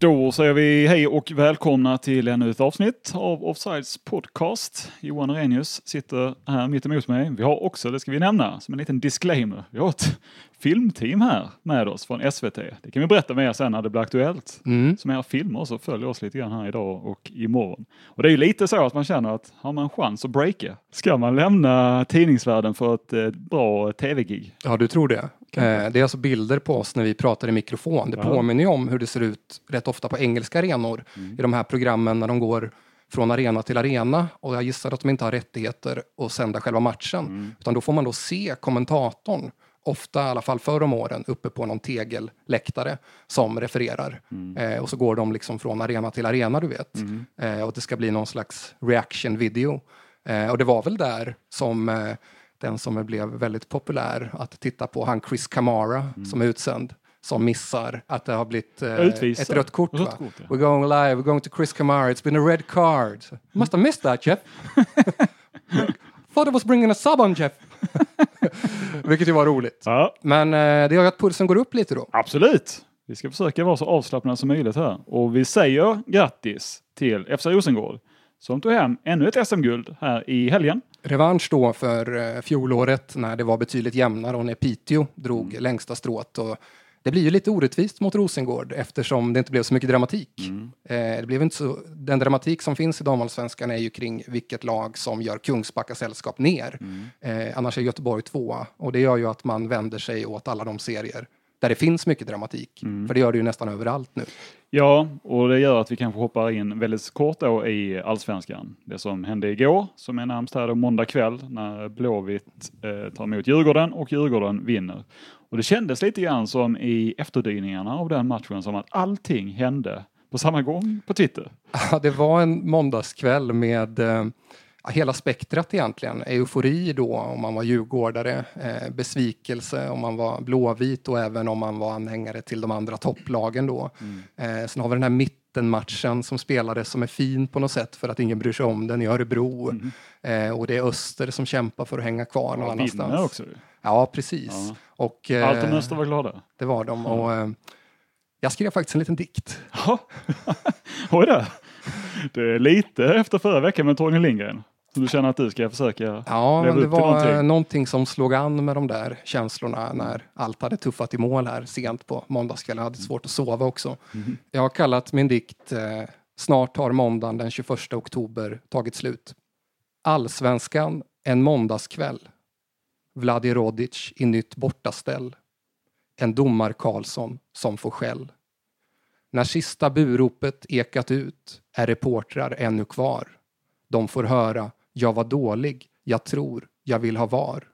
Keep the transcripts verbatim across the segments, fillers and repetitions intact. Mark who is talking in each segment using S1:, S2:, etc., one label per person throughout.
S1: Då säger vi hej och välkomna till ännu ett avsnitt av Offsides podcast. Johan Arrhenius sitter här mitt emot mig. Vi har också, det ska vi nämna som en liten disclaimer, vi har ett filmteam här med oss från S V T. Det kan vi berätta mer sen när det blir aktuellt. Mm. Som är filmer så följer oss lite grann här idag och imorgon. Och det är ju lite så att man känner att har man chans att breaka, ska man lämna tidningsvärlden för ett eh, bra tv-gig?
S2: Ja, du tror det. Eh, det är alltså bilder på oss när vi pratar i mikrofon. Det ja. påminner ju om hur det ser ut rätt ofta på engelska arenor. Mm. I de här programmen när de går från arena till arena. Och jag gissar att de inte har rättigheter att sända själva matchen. Mm. Utan då får man då se kommentatorn, ofta i alla fall förr om åren, uppe på någon tegelläktare som refererar. Mm. Eh, och så går de liksom från arena till arena, du vet. Mm. Eh, och det ska bli någon slags reaction video. Eh, och det var väl där som... Eh, den som blev väldigt populär att titta på, han Chris Kamara mm. som är utsänd, som missar att det har blivit eh, ett rött kort. Rött kort ja. We're going live, we're going to Chris Kamara, it's been a red card. You must have missed that, Jeff. Thought it was bringing a sub on, Jeff. Vilket ju var roligt. Ja. Men eh, det gör att pulsen går upp lite då.
S1: Absolut. Vi ska försöka vara så avslappnade som möjligt här. Och vi säger grattis till F C Rosengård som tog hem ännu ett S M-guld här i helgen.
S2: Revansch då för eh, fjolåret när det var betydligt jämnare och när Piteå drog mm. längsta strået. Och det blir ju lite orättvist mot Rosengård eftersom det inte blev så mycket dramatik. Mm. Eh, det blev inte så, den dramatik som finns i damallsvenskan är ju kring vilket lag som gör Kungsbacka sällskap ner. Mm. Eh, annars är Göteborg tvåa. Och det gör ju att man vänder sig åt alla de serier där det finns mycket dramatik. Mm. För det gör det ju nästan överallt nu.
S1: Ja, och det gör att vi kanske hoppar in väldigt kort då i Allsvenskan. Det som hände igår, som är närmast här då måndag kväll när Blåvitt eh, tar emot Djurgården och Djurgården vinner. Och det kändes lite grann som i efterdyningarna av den matchen som att allting hände på samma gång på Twitter.
S2: Ja, det var en måndagskväll med... Eh... hela spektrat egentligen. Eufori då om man var djurgårdare, eh, besvikelse om man var blåvit och även om man var anhängare till de andra topplagen då. Mm. Eh, sen har vi den här mittenmatchen som spelades som är fin på något sätt för att ingen bryr sig om den i Örebro. Mm. Eh, och det är Öster som kämpar för att hänga kvar någon annanstans.
S1: Också.
S2: Ja, precis. Ja. Och, eh,
S1: Allt och Öster var glada.
S2: Det var de. Och, eh, jag skrev faktiskt en liten dikt.
S1: Ja, oj då. Det är lite efter förra veckan med Tony Lindgren. Så du känner att du ska försöka
S2: ja,
S1: leva
S2: det
S1: upp till
S2: var
S1: någonting.
S2: någonting som slog an med de där känslorna när allt hade tuffat i mål här sent på måndagskvällen. Jag hade svårt att sova också. Mm. Jag har kallat min dikt eh, Snart har måndagen den tjugoförsta oktober tagit slut. Allsvenskan en måndagskväll. Vladi Rodic i nytt bortaställ. En domar Karlsson som får skäll. När sista buropet ekat ut är reportrar ännu kvar. De får höra, jag var dålig, jag tror, jag vill ha var.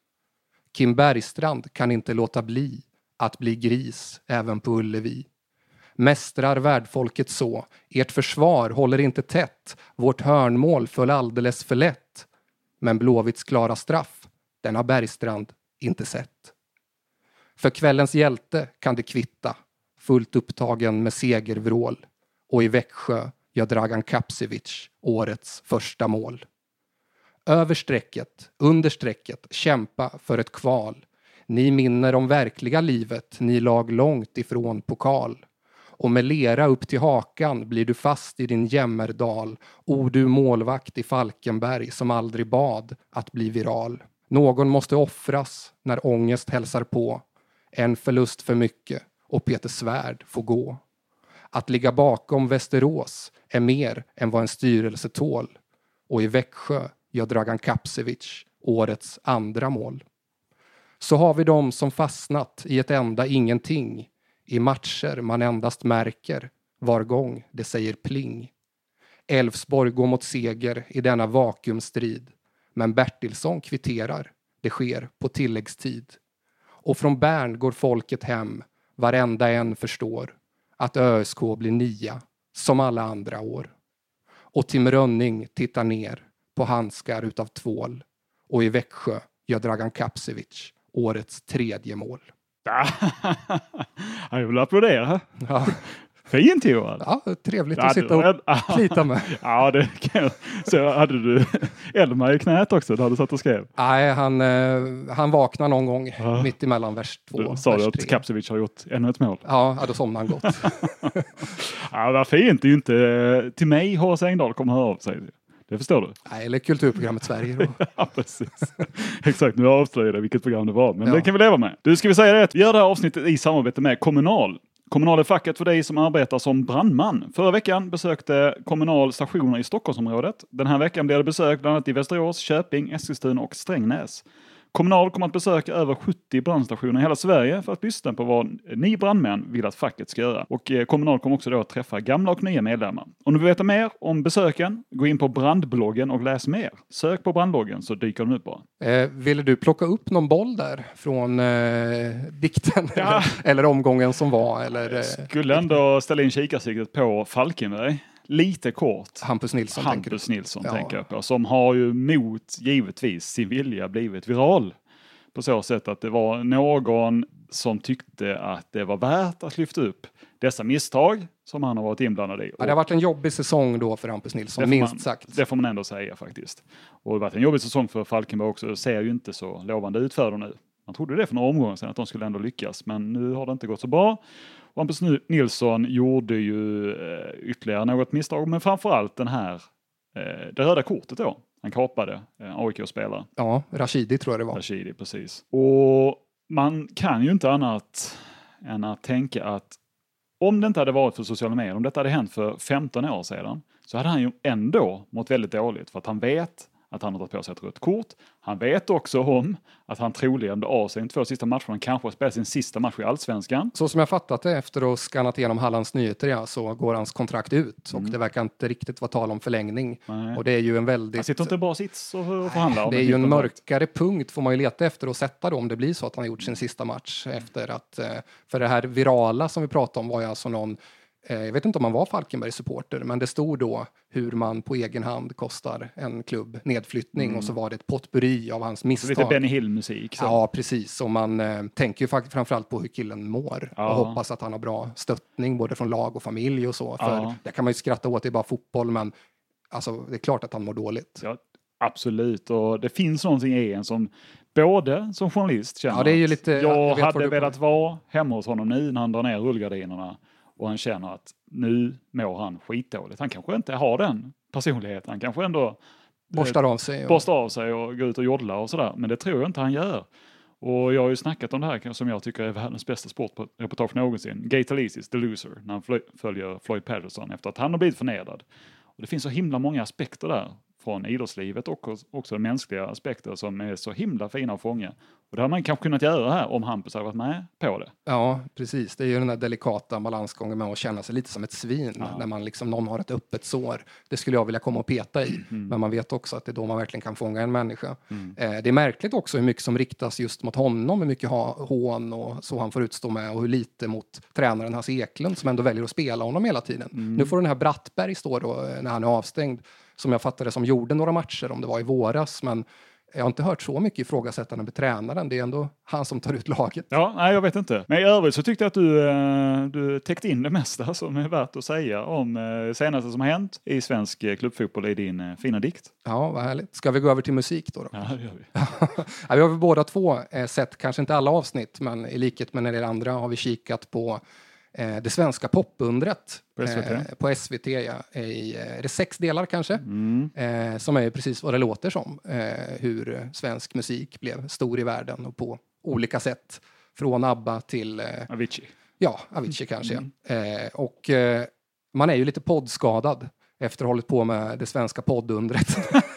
S2: Kim Bergstrand kan inte låta bli att bli gris även på Ullevi. Mästrar värdfolket så, ert försvar håller inte tätt, vårt hörnmål föll alldeles för lätt. Men Blåvitts klara straff, den har Bergstrand inte sett. För kvällens hjälte kan det kvitta, fullt upptagen med segervrål. Och i Växjö gör Dragan Kapsevic årets första mål. Över strecket, under strecket, kämpa för ett kval. Ni minner om verkliga livet, ni lag långt ifrån pokal. Och med lera upp till hakan blir du fast i din jämmerdal. O du målvakt i Falkenberg som aldrig bad att bli viral. Någon måste offras när ångest hälsar på. En förlust för mycket och Peter Svärd får gå. Att ligga bakom Västerås är mer än vad en styrelse tål. Och i Växjö gör Dragan Kapsevic årets andra mål. Så har vi dem som fastnat i ett enda ingenting. I matcher man endast märker var gång det säger pling. Elfsborg går mot seger i denna vakuumstrid. Men Bertilsson kvitterar. Det sker på tilläggstid. Och från Bern går folket hem. Varenda en förstår att ÖSK blir nia som alla andra år. Och Tim Rönning tittar ner på handskar utav tvål. Och i Växjö gör Dragan Kapsevic årets tredje mål.
S1: Jag vill applådera.
S2: Ja.
S1: Fint Johan.
S2: Ja, trevligt
S1: Ja,
S2: att sitta och
S1: en...
S2: plita med.
S1: Ja, det kan jag. Så hade du Elmar i knät också när du satt och skrev?
S2: Nej, han, eh, han vaknar någon gång
S1: Ja.
S2: mitt emellan vers två.
S1: Du sa du att Kapsevic har gjort ännu ett mål?
S2: Ja, ja, då somnade han gott.
S1: Ja, vad fint. Det är ju inte till mig H C Engdahl kommer höra av sig. Det förstår du?
S2: Nej, eller kulturprogrammet Sverige då.
S1: Ja, precis. Exakt, nu avslöjar jag vilket program det var. Men
S2: Ja.
S1: det kan vi leva med. Du, ska vi säga det att vi gör det här avsnittet i samarbete med Kommunal. Kommunal är facket för dig som arbetar som brandman. Förra veckan besökte Kommunal stationer i Stockholmsområdet. Den här veckan blir det besök bland annat i Västerås, Köping, Eskilstuna och Strängnäs. Kommunal kommer att besöka över sjuttio brandstationer i hela Sverige för att lyssna på vad ni brandmän vill att facket ska göra. Och eh, Kommunal kommer också då att träffa gamla och nya medlemmar. Om du vill veta mer om besöken, gå in på brandbloggen och läs mer. Sök på brandbloggen så dyker de upp bara.
S2: Eh, ville du plocka upp någon boll där från eh, dikten
S1: Ja.
S2: eller, eller omgången som var? Eller, eh,
S1: Skulle ändå ställa in kikarsiktet på Falkenberg. Lite kort.
S2: Hampus Nilsson tänker du?
S1: Hampus Nilsson
S2: Ja.
S1: tänker jag på. Som har ju mot givetvis sin vilja blivit viral. På så sätt att det var någon som tyckte att det var värt att lyfta upp dessa misstag som han har varit inblandad i.
S2: Ja, det har varit en jobbig säsong då för Hampus Nilsson,
S1: Det får
S2: minst
S1: man-
S2: sagt.
S1: Det får man ändå säga faktiskt. Och det har varit en jobbig säsong för Falkenberg också. Det ser ju inte så lovande ut för dem nu. Man trodde det för några omgångar sedan att de skulle ändå lyckas. Men nu har det inte gått så bra. Och Hampus Nilsson gjorde ju eh, ytterligare något misstag. Men framförallt den här, eh, det röda kortet då. Han kapade eh, A I K-spelare.
S2: Ja, Rashidi tror jag det var.
S1: Rashidi, precis. Och man kan ju inte annat än att tänka att om det inte hade varit för sociala medier, om detta hade hänt för femton år sedan, så hade han ju ändå mått väldigt dåligt. För att han vet att han har tagit på sig ett rött kort. Han vet också om att han troligen blir av sig de två sista matcherna. Han kanske har spelat sin sista match i Allsvenskan.
S2: Så som jag fattat det efter att ha skannat igenom Hallands Nyheter, ja, så går hans kontrakt ut. Och
S1: Mm.
S2: det verkar inte riktigt vara tal om förlängning.
S1: Nej.
S2: Och det är ju en väldigt...
S1: Han sitter inte i bra sits och och förhandlar. om
S2: Det är
S1: ett
S2: ju
S1: nytt
S2: en
S1: kontrakt.
S2: mörkare punkt får man ju leta efter och sätta då om det blir så att han har gjort sin sista match efter att, eh, för det här virala som vi pratade om var ju alltså någon, eh, jag vet inte om man var Falkenberg-supporter, men det stod då hur man på egen hand kostar en klubb nedflyttning
S1: Mm.
S2: och så var det ett potpurri av hans
S1: Så
S2: misstag.
S1: lite Benny Hill-musik. så.
S2: Ja, precis. Och man eh, tänker ju faktiskt framförallt på hur killen mår
S1: Ja.
S2: och hoppas att han har bra stöttning både från lag och familj och så. För
S1: Ja.
S2: det kan man ju skratta åt, det är bara fotboll, men alltså, det är klart att han mår dåligt.
S1: Ja, absolut, och det finns någonting i en som både som journalist känner
S2: Ja, det är ju
S1: att
S2: lite- jag
S1: jag
S2: vet vad
S1: hade
S2: du-
S1: velat vara hemma hos honom nu när han drar ner rullgardinerna och han känner att nu mår han skitdåligt. Han kanske inte har den personligheten, han kanske ändå
S2: Borstar av sig. Och...
S1: borstar av sig och går ut och joddlar och sådär, men det tror jag inte han gör. Och jag har ju snackat om det här som jag tycker är världens bästa sportreportage någonsin. Gate Alicis, The Loser, när han fl- följer Floyd Patterson efter att han har blivit förnedrad. Och det finns så himla många aspekter där från idrottslivet och också mänskliga aspekter som är så himla fina att fånga. Och det har man kanske kunnat göra här om Hampus hade varit med på det.
S2: Ja, precis. Det är ju den där delikata balansgången med att känna sig lite som ett svin
S1: Ja.
S2: när man liksom, någon har ett öppet sår. Det skulle jag vilja komma och peta i,
S1: Mm.
S2: men man vet också att det är då man verkligen kan fånga en människa.
S1: Mm.
S2: Eh, det är märkligt också hur mycket som riktas just mot honom, hur mycket ha- hån och så han får utstå med och hur lite mot tränaren Hasse Eklund som ändå väljer att spela honom hela tiden.
S1: Mm.
S2: Nu får den här Brattberg stå då eh, när han är avstängd, som jag fattade som gjorde några matcher, om det var i våras, men jag har inte hört så mycket ifrågasättande med tränaren. Det är ändå han som tar ut laget.
S1: Ja, nej, jag vet inte. Men i övrigt så tyckte jag att du, eh, du täckte in det mesta som är värt att säga om eh, senaste som har hänt i svensk eh, klubbfotboll i din eh, fina dikt.
S2: Ja, vad härligt. Ska vi gå över till musik då? då?
S1: Ja, det gör vi.
S2: Ja, vi har väl båda två eh, sett, kanske inte alla avsnitt, men i likhet med en del andra har vi kikat på eh, det svenska popundret
S1: På S V T.
S2: Eh, på S V T, ja, i eh, är det sex delar kanske,
S1: Mm.
S2: eh, som är precis vad det låter som. Eh, hur svensk musik blev stor i världen och på olika sätt. Från ABBA till eh,
S1: Avicii.
S2: ja, Avicii kanske.
S1: Mm.
S2: Eh, och eh, man är ju lite poddskadad efter att ha hållit på med det svenska poddundret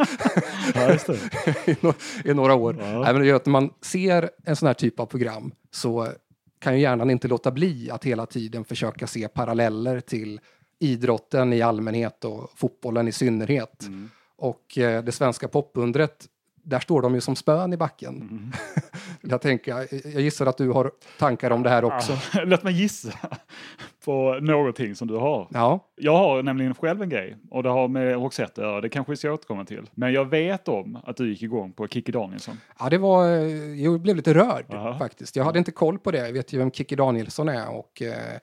S1: Ja, just det.
S2: i, no- i några år.
S1: Ja.
S2: Nej, men det gör att när man ser en sån här typ av program så kan ju hjärnan inte låta bli att hela tiden försöka se paralleller till idrotten i allmänhet och fotbollen i synnerhet.
S1: Mm.
S2: Och eh, det svenska popundret, där står de ju som spön i backen.
S1: Mm.
S2: Jag tänker, jag gissar att du har tankar om det här också.
S1: Ah, låt mig gissa på någonting som du har.
S2: Ja,
S1: Jag har nämligen själv en grej och det har med Roxette att göra. Det kanske vi ska återkomma till. Men jag vet om att du gick igång på Kikki Danielsson.
S2: ja det var, eh, jag blev lite rörd
S1: Aha.
S2: faktiskt. Jag hade inte koll på det. Jag vet ju vem Kikki Danielsson är och eh,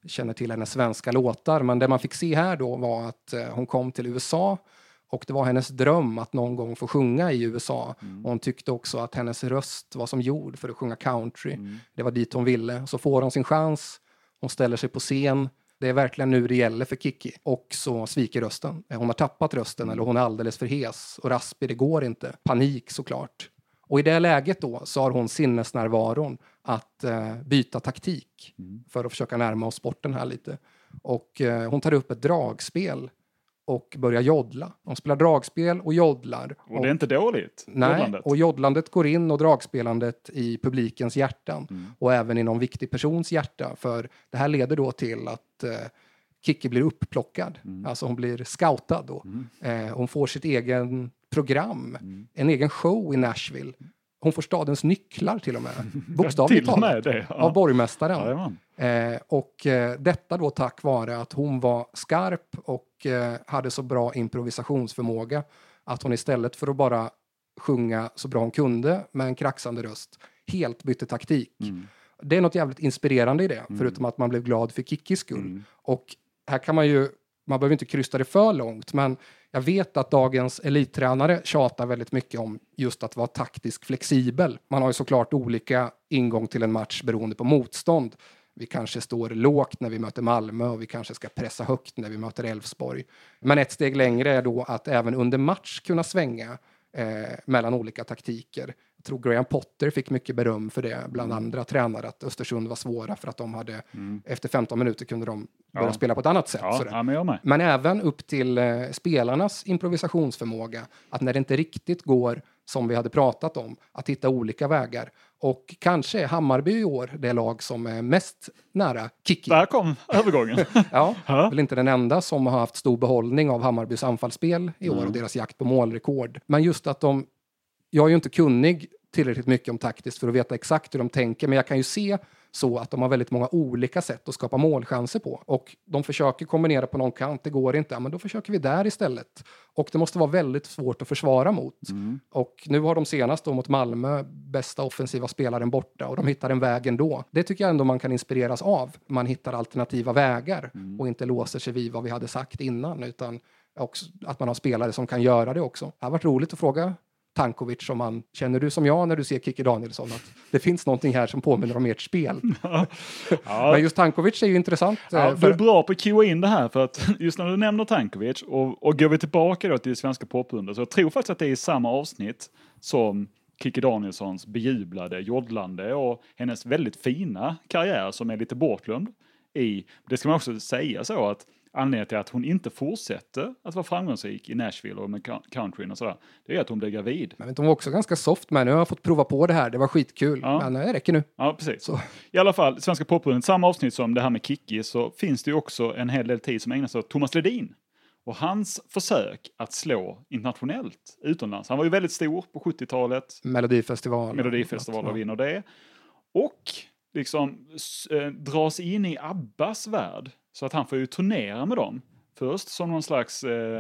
S2: känner till hennes svenska låtar. Men det man fick se här då var att eh, hon kom till U S A och det var hennes dröm att någon gång få sjunga i U S A. Mm. Och hon tyckte också att hennes röst var som gjord för att sjunga country. Mm. Det var dit hon ville. Så får hon sin chans. Hon ställer sig på scen. Det är verkligen nu det gäller för Kiki. Och så sviker rösten. Hon har tappat rösten eller hon är alldeles för hes. Och raspig, det går inte. Panik såklart. Och i det läget då så har hon sinnesnärvaron att eh, byta taktik. Mm. För att försöka närma oss sporten här lite. Och eh, hon tar upp ett dragspel. Och börjar joddla. De spelar dragspel och joddlar.
S1: Och det är inte dåligt.
S2: Nej,
S1: joddlandet.
S2: Och joddlandet går in och dragspelandet i publikens hjärtan. Mm. Och även i någon viktig persons hjärta. För det här leder då till att eh, Kiki blir upplockad. Mm. Alltså hon blir scoutad då. Mm. Eh, hon får sitt egen program. Mm. En egen show i Nashville. Hon får stadens nycklar till och med. Bokstavligt talat.
S1: Det, ja.
S2: Av borgmästaren.
S1: Ja,
S2: Eh, och eh, detta då tack vare att hon var skarp och eh, hade så bra improvisationsförmåga att hon istället för att bara sjunga så bra hon kunde med en kraxande röst helt bytte taktik. Mm. Det är något jävligt inspirerande i det, mm. förutom att man blev glad för Kikis skull. Mm. Och här kan man ju, man behöver inte krysta det för långt, men jag vet att dagens elittränare tjatar väldigt mycket om just att vara taktiskt flexibel. Man har ju såklart olika ingång till en match beroende på motstånd. Vi kanske står lågt när vi möter Malmö och vi kanske ska pressa högt när vi möter Elfsborg. Men ett steg längre är då att även under match kunna svänga eh, mellan olika taktiker. Jag tror Graham Potter fick mycket beröm för det bland mm. andra tränare, att Östersund var svåra för att de hade, mm. efter femton minuter kunde de börja
S1: ja.
S2: spela på ett annat sätt.
S1: Ja, ja, men, jag med.
S2: men även upp till eh, spelarnas improvisationsförmåga, att när det inte riktigt går som vi hade pratat om, att hitta olika vägar. Och kanske är Hammarby i år det lag som är mest nära Kiki.
S1: Där kom övergången.
S2: ja, väl inte den enda som har haft stor behållning av Hammarbys anfallsspel i år mm. och deras jakt på målrekord. Men just att de, jag är ju inte kunnig tillräckligt mycket om taktiskt för att veta exakt hur de tänker, men jag kan ju se så att de har väldigt många olika sätt att skapa målchanser på. Och de försöker kombinera på någon kant, det går inte. Ja, men då försöker vi där istället. Och det måste vara väldigt svårt att försvara mot. Mm. Och nu har de senast då mot Malmö bästa offensiva spelaren borta. Och de hittar en väg ändå. Det tycker jag ändå man kan inspireras av. Man hittar alternativa vägar. Mm. Och inte låser sig vid vad vi hade sagt innan. Utan också att man har spelare som kan göra det också. Det har varit roligt att fråga Tankovic, som man, känner du som jag när du ser Kiki Danielsson att det finns någonting här som påminner om ert spel? Ja. Ja. Men just Tankovic är ju intressant.
S1: Ja, för... Du är bra på att cuea in det här, för att just när du nämner Tankovic och, och går vi tillbaka då till det svenska poprundan, så jag tror faktiskt att det är i samma avsnitt som Kiki Danielssons bejublade, joddlande och hennes väldigt fina karriär som är lite bortglömd i. Det ska man också säga så att anledningen till att hon inte fortsätter att vara framgångsrik i Nashville och med countryn och sådär, det är att hon blev gravid.
S2: Men hon var också ganska soft med. Nu har jag fått prova på det här. Det var skitkul. Ja. Men det räcker nu.
S1: Ja, precis. Så. I alla fall, svenska poprundan, samma avsnitt som det här med Kiki, så finns det ju också en hel del tid som ägnas åt Thomas Ledin. Och hans försök att slå internationellt utomlands. Han var ju väldigt stor på sjuttiotalet.
S2: Melodifestival.
S1: Melodifestival och vinner det. Och liksom äh, dras in i Abbas värld. Så att han får ju turnera med dem. Först som någon slags eh,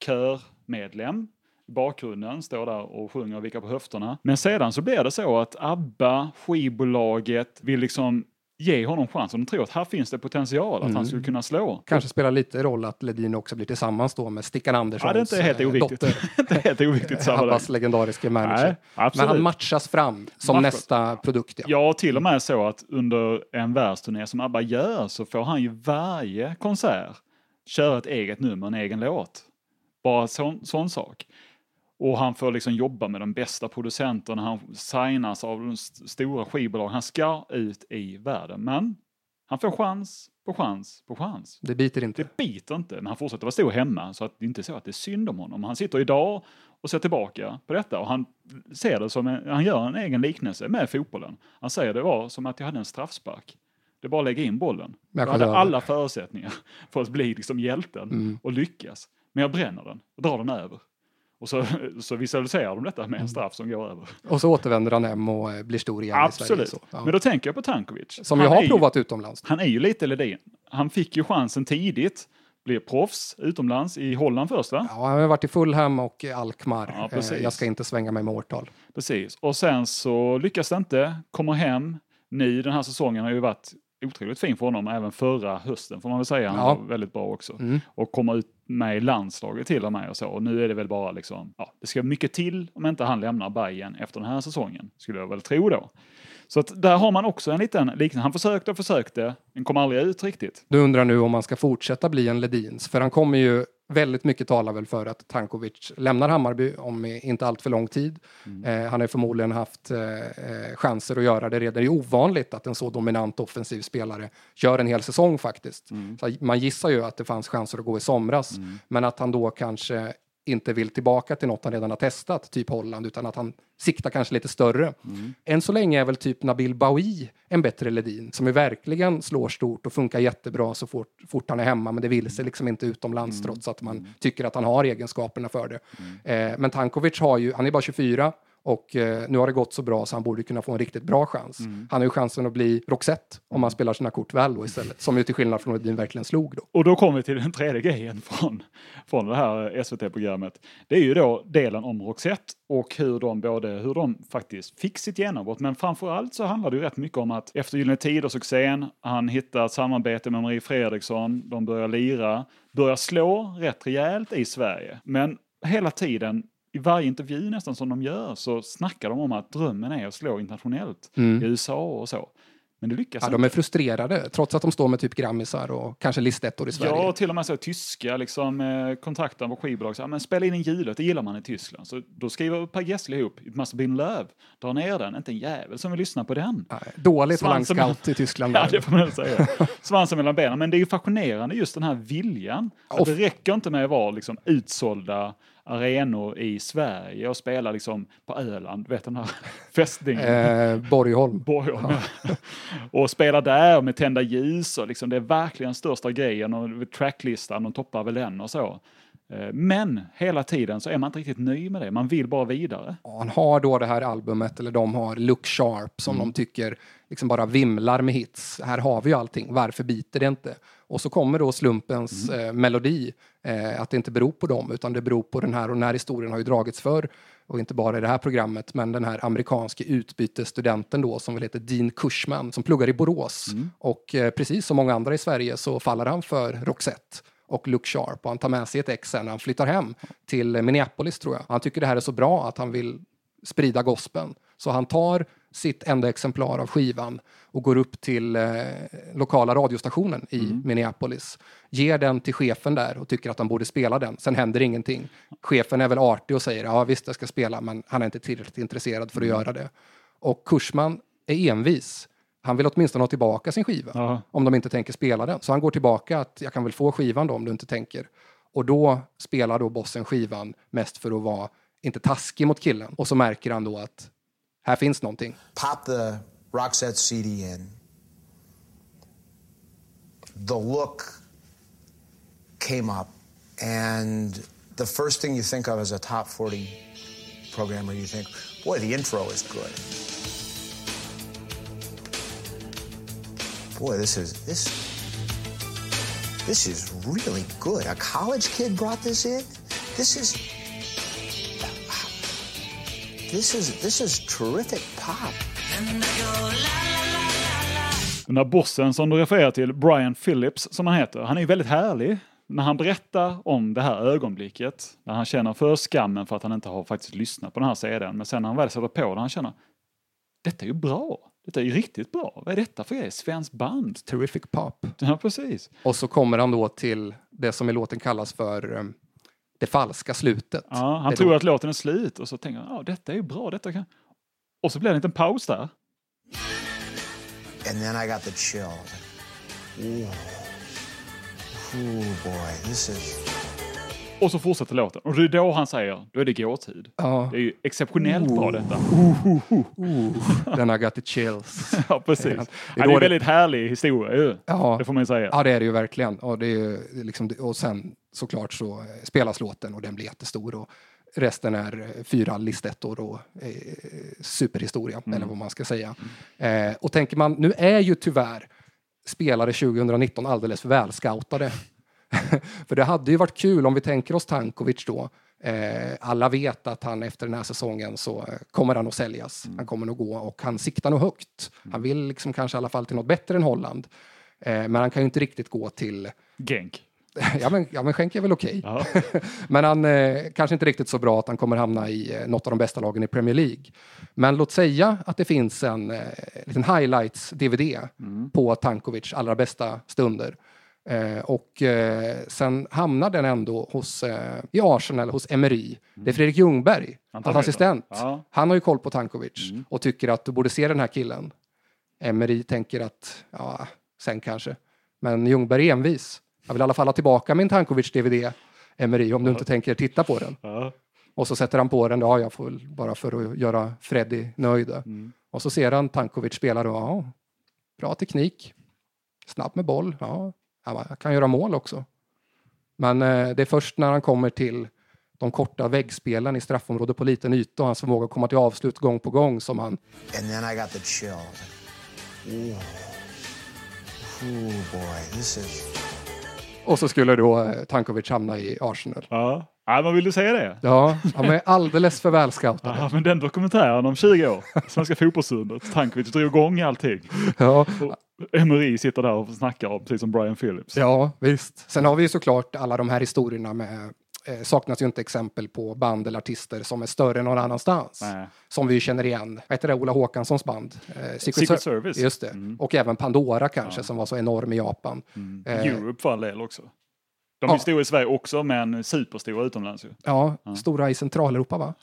S1: körmedlem. I bakgrunden står där och sjunger och vickar på höfterna. Men sedan så blir det så att Abba, skivbolaget, vill liksom ge honom chansen. De tror att här finns det potential att mm. han skulle kunna slå.
S2: Kanske spelar lite roll att Ledin också blir tillsammans då med Stickan Anderssons
S1: ja, det är inte helt oviktigt.
S2: dotter.
S1: Det är helt oviktigt.
S2: Abbas legendariska manager. Nej, men han matchas fram som Matchas. nästa produkt. Ja.
S1: ja, till och med så att under en världsturné som Abba gör så får han ju varje konsert köra ett eget nummer, en egen låt. Bara sån, sån sak. Och han får liksom jobba med de bästa producenterna. Han signas av de st- stora skivbolag. Han ska ut i världen. Men han får chans på chans på chans.
S2: Det biter inte.
S1: Det biter inte. Men han fortsätter vara stor hemma. Så att det inte är så att det är synd om honom. Han sitter idag och ser tillbaka på detta. Och han ser det som en, han gör en egen liknelse med fotbollen. Han säger det var som att jag hade en straffspark. Det är bara att lägga in bollen. Jag hade alla förutsättningar för att bli liksom hjälten mm. och lyckas. Men jag bränner den och drar den över. Och så, så visualiserar de detta med en straff som går över.
S2: Och så återvänder han hem och blir stor igen
S1: Absolut.
S2: i Sverige. Så.
S1: Ja. Men då tänker jag på Tankovic.
S2: Som jag har provat ju, utomlands.
S1: Han är ju lite Ledin. Han fick ju chansen tidigt. Blev proffs utomlands i Holland först, va?
S2: Ja, han har varit i Fulham och Alkmaar. Ja, jag ska inte svänga mig med årtal.
S1: Precis. Och sen så lyckas det inte. Kommer hem. Nu den här säsongen har ju varit otroligt fin för honom även förra hösten får man väl säga. Han
S2: Ja.
S1: var väldigt bra också.
S2: Mm.
S1: Och kommer ut med i landslaget till och med och så. Och nu är det väl bara liksom, ja, det ska mycket till om inte han lämnar Bayern efter den här säsongen, skulle jag väl tro då. Så att där har man också en liten liknande. Han försökte och försökte, men kom aldrig ut riktigt.
S2: Du undrar nu om man ska fortsätta bli en Ledins, för han kommer ju väldigt mycket talar väl för att Tankovic lämnar Hammarby om inte allt för lång tid. Mm. Eh, han har förmodligen haft eh, chanser att göra det redan. Det är ovanligt att en så dominant offensiv spelare gör en hel säsong faktiskt. Mm. Så man gissar ju att det fanns chanser att gå i somras, mm. men att han då kanske inte vill tillbaka till något han redan har testat, typ Holland, utan att han siktar kanske lite större. Mm. Än så länge är väl typ Nabil Baoui en bättre Ledin, som är verkligen slår stort och funkar jättebra så fort, fort han är hemma, men det vill sig liksom inte utomlands mm. trots att man mm. tycker att han har egenskaperna för det. Mm. Eh, men Tankovic har ju, han är bara tjugofyra och eh, nu har det gått så bra så han borde kunna få en riktigt bra chans. Mm. Han har ju chansen att bli Roxette om man spelar sina kort väl då istället, som ju till skillnad från Ledin verkligen slog då.
S1: Och då kommer vi till den tredje grejen från, från det här S V T-programmet. Det är ju då delen om Roxette och hur de både hur de faktiskt fick sitt genombrott, men framförallt så handlar det ju rätt mycket om att efter Gyllene Tider-succén, han hittar ett samarbete med Marie Fredriksson, de börjar lira, börjar slå rätt rejält i Sverige. Men hela tiden i varje intervju nästan som de gör så snackar de om att drömmen är att slå internationellt mm. i U S A och så. Men det lyckas
S2: ja,
S1: inte.
S2: De är frustrerade, trots att de står med typ grammisar och kanske listettor i Sverige.
S1: Ja, till och med så tyska liksom, eh, kontakten på skivbolag. Så, ja, men spela in en julet, det gillar man i Tyskland. Så då skriver Per Gessle ihop It Must Have Been Love. Dra ner den, inte en jävel som vill lyssna på den.
S2: Nej, dåligt talangscout i Tyskland.
S1: Ja, det får man säga. Svansen mellan benen. Men det är ju fascinerande just den här viljan. Att det räcker inte med att vara liksom, utsålda arenor i Sverige och spela liksom på Öland, vet du den här fästningen?
S2: Eh, Borgholm.
S1: Borgholm, ja. Och spela där med tända ljus och liksom, det är verkligen största grejen och tracklistan, de toppar väl den och så. Men hela tiden så är man inte riktigt nöjd med det. Man vill bara vidare.
S2: Ja, han har då det här albumet, eller de har Look Sharp som mm. de tycker liksom bara vimlar med hits. Här har vi ju allting. Varför biter det inte? Och så kommer då slumpens mm. eh, melodi. Eh, att det inte beror på dem utan det beror på den här. Och den här historien har ju dragits för. Och inte bara i det här programmet, men den här amerikanska utbytesstudenten då som väl heter Dean Cushman som pluggar i Borås. Mm. Och eh, precis som många andra i Sverige så faller han för Roxette och Look Sharp, och han tar med sig ett ex sen när han flyttar hem till Minneapolis tror jag. Han tycker det här är så bra att han vill sprida gospeln. Så han tar sitt enda exemplar av skivan och går upp till eh, lokala radiostationen i mm. Minneapolis. Ger den till chefen där och tycker att han borde spela den. Sen händer ingenting. Chefen är väl artig och säger ja visst jag ska spela, men han är inte tillräckligt intresserad för att mm. göra det. Och Cushman är envis. Han vill åtminstone ha tillbaka sin skiva. Aha. Om de inte tänker spela den. Så han går tillbaka att jag kan väl få skivan då om du inte tänker. Och då spelar då bossen skivan mest för att vara inte taskig mot killen. Och så märker han då att här finns någonting.
S3: Pop the Roxette C D in. The look came up and the first thing you think of as a top forty programmer, you think, boy, the intro is good. Boy, this is this this is really good. A college kid brought this in. This is this is this is terrific pop.
S1: Den här bossen som du refererar till, Brian Phillips som han heter, han är ju väldigt härlig när han berättar om det här ögonblicket. När han känner för skammen för att han inte har faktiskt lyssnat på den här C D:n. Men sen när han väl sätter på den, han känner detta är ju bra. Detta är ju riktigt bra. Vad är detta för grej? Svensk band.
S2: Terrific pop.
S1: Ja, precis.
S2: Och så kommer han då till det som i låten kallas för um, det falska slutet.
S1: Ja, han
S2: det
S1: tror
S2: då...
S1: att låten är slut och så tänker han, ja, detta är ju bra. Detta kan... Och så blir det en liten paus där.
S3: And then I got the chill. Ooh. Ooh boy, this is...
S1: Och så fortsätter låten. Och det är då han säger, då är det gåtid.
S2: Ja.
S1: Det är ju exceptionellt
S2: oh.
S1: bra detta.
S2: Oh, oh, oh, oh. Den har got the chills.
S1: Ja, precis.
S2: Det är,
S1: det är en väldigt härlig historia ju. Ja. Det får man ju säga.
S2: Ja, det är det ju verkligen. Och, det är ju liksom, och sen såklart så spelas låten och den blir jättestor. Och resten är fyra listettor och eh, superhistoria, mm. eller vad man ska säga. Mm. Eh, och tänker man, nu är ju tyvärr spelare tjugonitton alldeles för välscoutade. För det hade ju varit kul om vi tänker oss Tankovic då. Eh, alla vet att han efter den här säsongen så eh, kommer han att säljas. Mm. Han kommer nog gå och han siktar nog högt. Mm. Han vill liksom kanske i alla fall till något bättre än Holland. Eh, men han kan ju inte riktigt gå till...
S1: Genk.
S2: ja, men, ja, men Schenk är väl okej. Okay. men han eh, kanske inte riktigt så bra att han kommer hamna i eh, något av de bästa lagen i Premier League. Men låt säga att det finns en eh, liten highlights-D V D mm. på Tankovic allra bästa stunder. Eh, och eh, sen hamnar den ändå hos, eh, i Arsenal hos Emery. Mm. Det är Fredrik Ljungberg, hans assistent. Ja. Han har ju koll på Tankovic mm. och tycker att du borde se den här killen. Emery tänker att, ja, sen kanske. Men Ljungberg är envis. Jag vill i alla fall ha tillbaka min Tankovic-D V D, Emery, om ja. du inte tänker titta på den. Ja. Och så sätter han på den, ja, jag får väl bara för att göra Freddy nöjd. Mm. Och så ser han Tankovic spela då, ja, bra teknik, snabb med boll, ja. Jag kan göra mål också. Men eh, det är först när han kommer till de korta väggspelen i straffområdet på liten yta och hans förmåga att komma till avslut gång på gång som han...
S3: And then I got the chill. Ooh. Ooh boy, this is...
S2: Och så skulle då eh, Tankovic hamna i Arsenal.
S1: Ja. Ja, men vill du säga det?
S2: Ja, han är alldeles för välscoutad.
S1: Ja, men den dokumentären om tjugo år, Svenska fotbollsundet, Tankovic drog igång allting.
S2: Ja.
S1: Emery sitter där och snackar om, precis som Brian Phillips.
S2: Ja, visst. Sen har vi ju såklart alla de här historierna med, eh, saknas ju inte exempel på band eller artister som är större någon annanstans. Nej. Som vi ju känner igen. Vad heter det? Ola Håkanssons band. Eh, Secret,
S1: Secret Ser- Service.
S2: Just det. Mm. Och även Pandora kanske, ja. som var så enorm i Japan.
S1: Mm. Eh, Europe för en del också. De är ja. stora i Sverige också, men superstora utomlands ju.
S2: Ja, ja, stora i Centraleuropa va?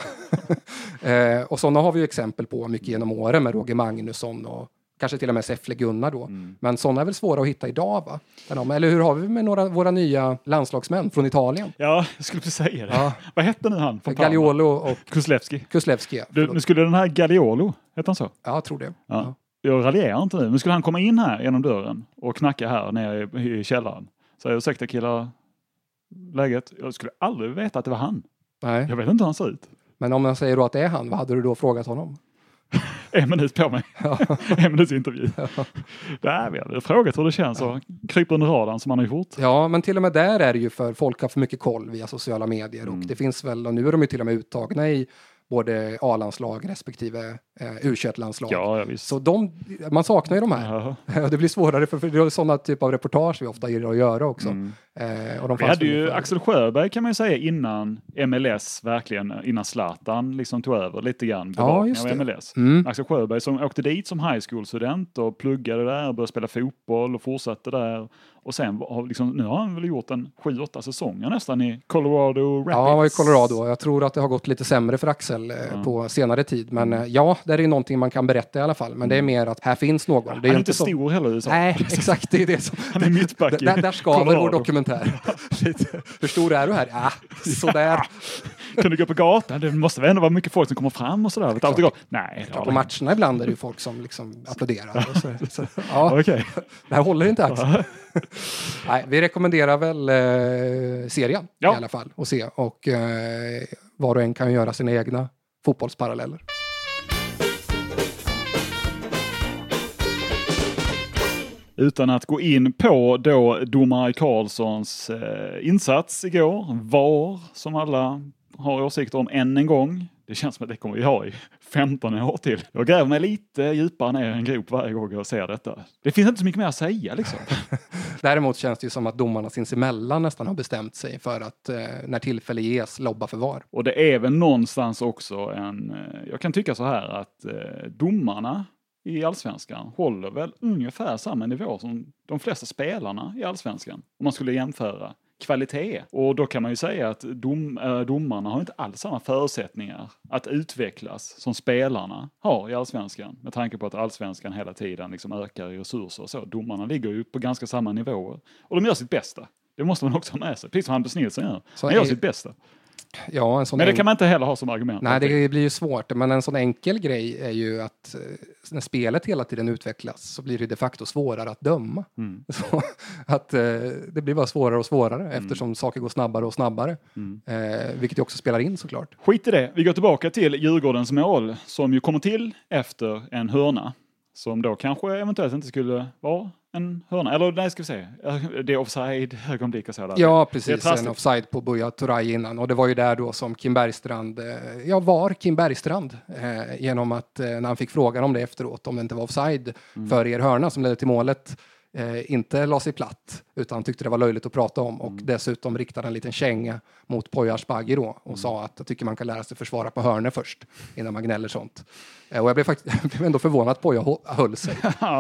S2: eh, och sådana har vi ju exempel på mycket genom åren med Roger Magnusson och kanske till och med Säffle Gunnar då. Mm. Men sådana är väl svåra att hitta idag va? Eller hur har vi med några våra nya landslagsmän från Italien?
S1: Ja, jag skulle precis säga det. Ja. Vad hette nu han?
S2: Gagliolo och
S1: Kuslevski.
S2: Kuslevski,
S1: du, nu skulle den här Gagliolo, hette han så?
S2: Ja, jag tror det. Ja.
S1: Ja. Jag raljerar inte nu, men skulle han komma in här genom dörren och knacka här nere i, i källaren. Så jag ursäkta killar, läget. Jag skulle aldrig veta att det var han. Nej. Jag vet inte hur han ser ut.
S2: Men om jag säger då att det är han, vad hade du då frågat honom?
S1: En minut på mig. Ja. en minuts intervju. Ja. Där vi hade frågat hur det känns ja. och kryper under radarn som man har gjort.
S2: Ja, men till och med där är det ju för folk har för mycket koll via sociala medier. Mm. Och det finns väl, och nu är de ju till och med uttagna i både A-landslag respektive eh, U tjugoett-landslag.
S1: Ja, ja, visst.
S2: Så de, man saknar ju de här. Ja. Det blir svårare för, för det är sådana typ av reportage vi ofta gillar att göra också. Mm. Eh, och de
S1: vi hade ju för... Axel Sjöberg kan man ju säga innan M L S verkligen, innan Zlatan liksom tog över lite grann
S2: ja, just
S1: av M L S. Mm. Axel Sjöberg som åkte dit som high school-student och pluggade där och började spela fotboll och fortsatte där. Och sen har liksom, nu har han väl gjort en sju åtta säsonger nästan i Colorado Rapids.
S2: Ja, han var i Colorado. Jag tror att det har gått lite sämre för Axel eh, ja. på senare tid. Men eh, ja, det är någonting man kan berätta i alla fall. Men mm. det är mer att här finns någon.
S1: Ja,
S2: det är
S1: han är inte stor heller. Så.
S2: Nej, exakt. Det är det som...
S1: han är mittback i
S2: där, där skaver vår dokumentär. Hur stor är du här? Ja, sådär.
S1: Kan du gå på gatan? Det måste väl ändå vara mycket folk som kommer fram och sådär. Klart, Nej.
S2: Klart, på matcherna ibland är det ju folk som liksom applåderar. Och så, så, ja, okay. Det här håller inte Axel. Nej, vi rekommenderar väl eh, serien ja. i alla fall att se. Och eh, var och en kan göra sina egna fotbollsparalleller.
S1: Utan att gå in på då domare Karlssons eh, insats igår. VAR som alla har åsikter om än en gång. Det känns som att det kommer vi ha i femton år till. Jag gräver mig lite djupare ner i en grop varje gång jag ser detta. Det finns inte så mycket mer att säga liksom.
S2: Däremot känns det ju som att domarna sinsemellan nästan har bestämt sig för att eh, när tillfälle ges lobba för VAR.
S1: Och det är väl någonstans också en... Eh, jag kan tycka så här att eh, domarna i Allsvenskan håller väl ungefär samma nivå som de flesta spelarna i Allsvenskan. Om man skulle jämföra kvalitet. Och då kan man ju säga att dom, äh, domarna har inte alls samma förutsättningar att utvecklas som spelarna har i Allsvenskan. Med tanke på att Allsvenskan hela tiden liksom ökar i resurser och så. Domarna ligger ju på ganska samma nivåer. Och de gör sitt bästa. Det måste man också ha med sig. Precis som Hampus Nilsson gör.
S2: Så
S1: han gör är... sitt bästa.
S2: Ja, en sån
S1: men det
S2: en...
S1: kan man inte heller ha som argument.
S2: Nej, det blir ju svårt. Men en sån enkel grej är ju att när spelet hela tiden utvecklas så blir det de facto svårare att döma. Mm. Så att eh, det blir bara svårare och svårare mm. eftersom saker går snabbare och snabbare. Mm. Eh, vilket ju också spelar in såklart.
S1: Skit i det. Vi går tillbaka till Djurgårdens mål som ju kommer till efter en hörna. Som då kanske eventuellt inte skulle vara en hörna. Eller nej, ska vi se. Det är offside, ögonblick och sådär.
S2: Ja, precis. En offside på Buya Turay innan. Och det var ju där då som Kim Bergstrand, eh, ja var Kim Bergstrand, eh, genom att eh, när han fick frågan om det efteråt, om det inte var offside mm. för er hörna som ledde till målet, Eh, inte la sig platt utan tyckte det var löjligt att prata om och mm. dessutom riktade en liten känga mot Poya Asbaghi då och mm. sa att jag tycker man kan lära sig försvara på hörnor först innan man gnäller sånt. Eh, och jag blev faktiskt jag blev ändå förvånad att Poya höll sig.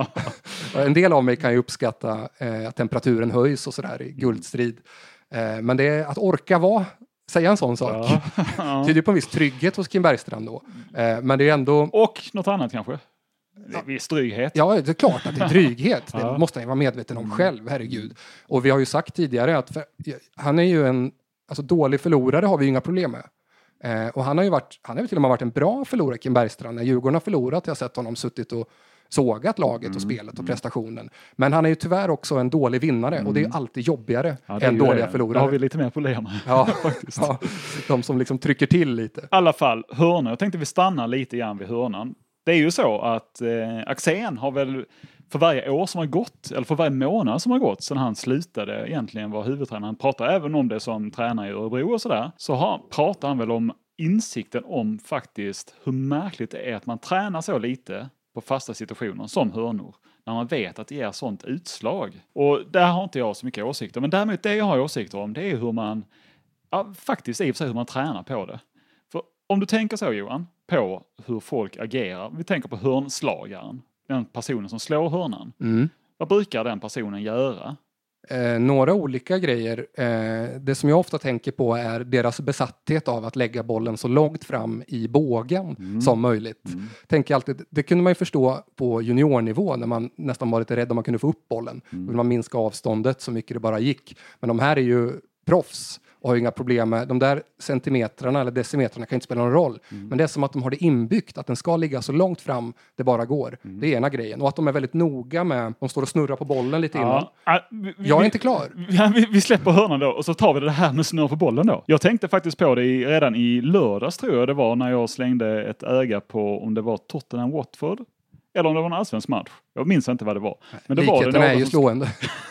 S2: En del av mig kan ju uppskatta eh, att temperaturen höjs och sådär i guldstrid. Eh, men det är att orka vara säga en sån sak. Ja. Ja. Tyder på en viss trygghet hos Kim Bergstrand då. Eh, men det är ändå...
S1: Och något annat kanske? Det är viss dryghet.
S2: Ja, det är klart att det är dryghet. Det ja. måste han vara medveten om själv, herregud. Och vi har ju sagt tidigare att för, han är ju en alltså, dålig förlorare har vi ju inga problem med. Eh, och han har ju varit, han har ju till och med varit en bra förlorare, Kim Bergstrand. När Djurgården har förlorat, jag har sett honom suttit och sågat laget mm. och spelet och prestationen. Men han är ju tyvärr också en dålig vinnare mm. och det är alltid jobbigare ja, än dåliga det. förlorare.
S1: Då har vi lite mer problem.
S2: Ja, faktiskt. Ja, de som liksom trycker till lite. I
S1: alla fall, hörna. Jag tänkte vi stannar lite grann vid hörnan. Det är ju så att eh, Axén har väl för varje år som har gått, eller för varje månad som har gått sedan han slutade egentligen vara huvudtränare. Han pratar även om det som tränare i Örebro och sådär. Så har, pratar han väl om insikten om faktiskt hur märkligt det är att man tränar så lite på fasta situationer som hörnor. När man vet att det ger sånt utslag. Och där har inte jag så mycket åsikter. Men däremot det jag har åsikter om det är hur man, ja, faktiskt i och för sig hur man tränar på det. För om du tänker så Johan, på hur folk agerar. Vi tänker på hörnslagaren. Den personen som slår hörnan. Mm. Vad brukar den personen göra?
S2: Eh, några olika grejer. Eh, det som jag ofta tänker på är deras besatthet av att lägga bollen så långt fram i bågen mm. som möjligt. Mm. Tänker alltid, det kunde man ju förstå på juniornivå när man nästan var lite rädd om man kunde få upp bollen. Mm. Vill man minska avståndet så mycket det bara gick. Men de här är ju proffs och har inga problem med de där centimetrarna eller decimetrarna kan inte spela någon roll. Mm. Men det är som att de har det inbyggt att den ska ligga så långt fram det bara går. Mm. Det är ena grejen. Och att de är väldigt noga med, de står och snurrar på bollen lite ja. innan. Ja, vi, jag är vi, inte klar.
S1: Vi, vi släpper hörnan då och så tar vi det här med snurra på bollen då. Jag tänkte faktiskt på det i, redan i lördags tror jag det var när jag slängde ett öga på om det var Tottenham Watford eller om det var en allsvensk match. Jag minns inte vad det var. Men det
S2: Likheten
S1: var det
S2: är ju slående.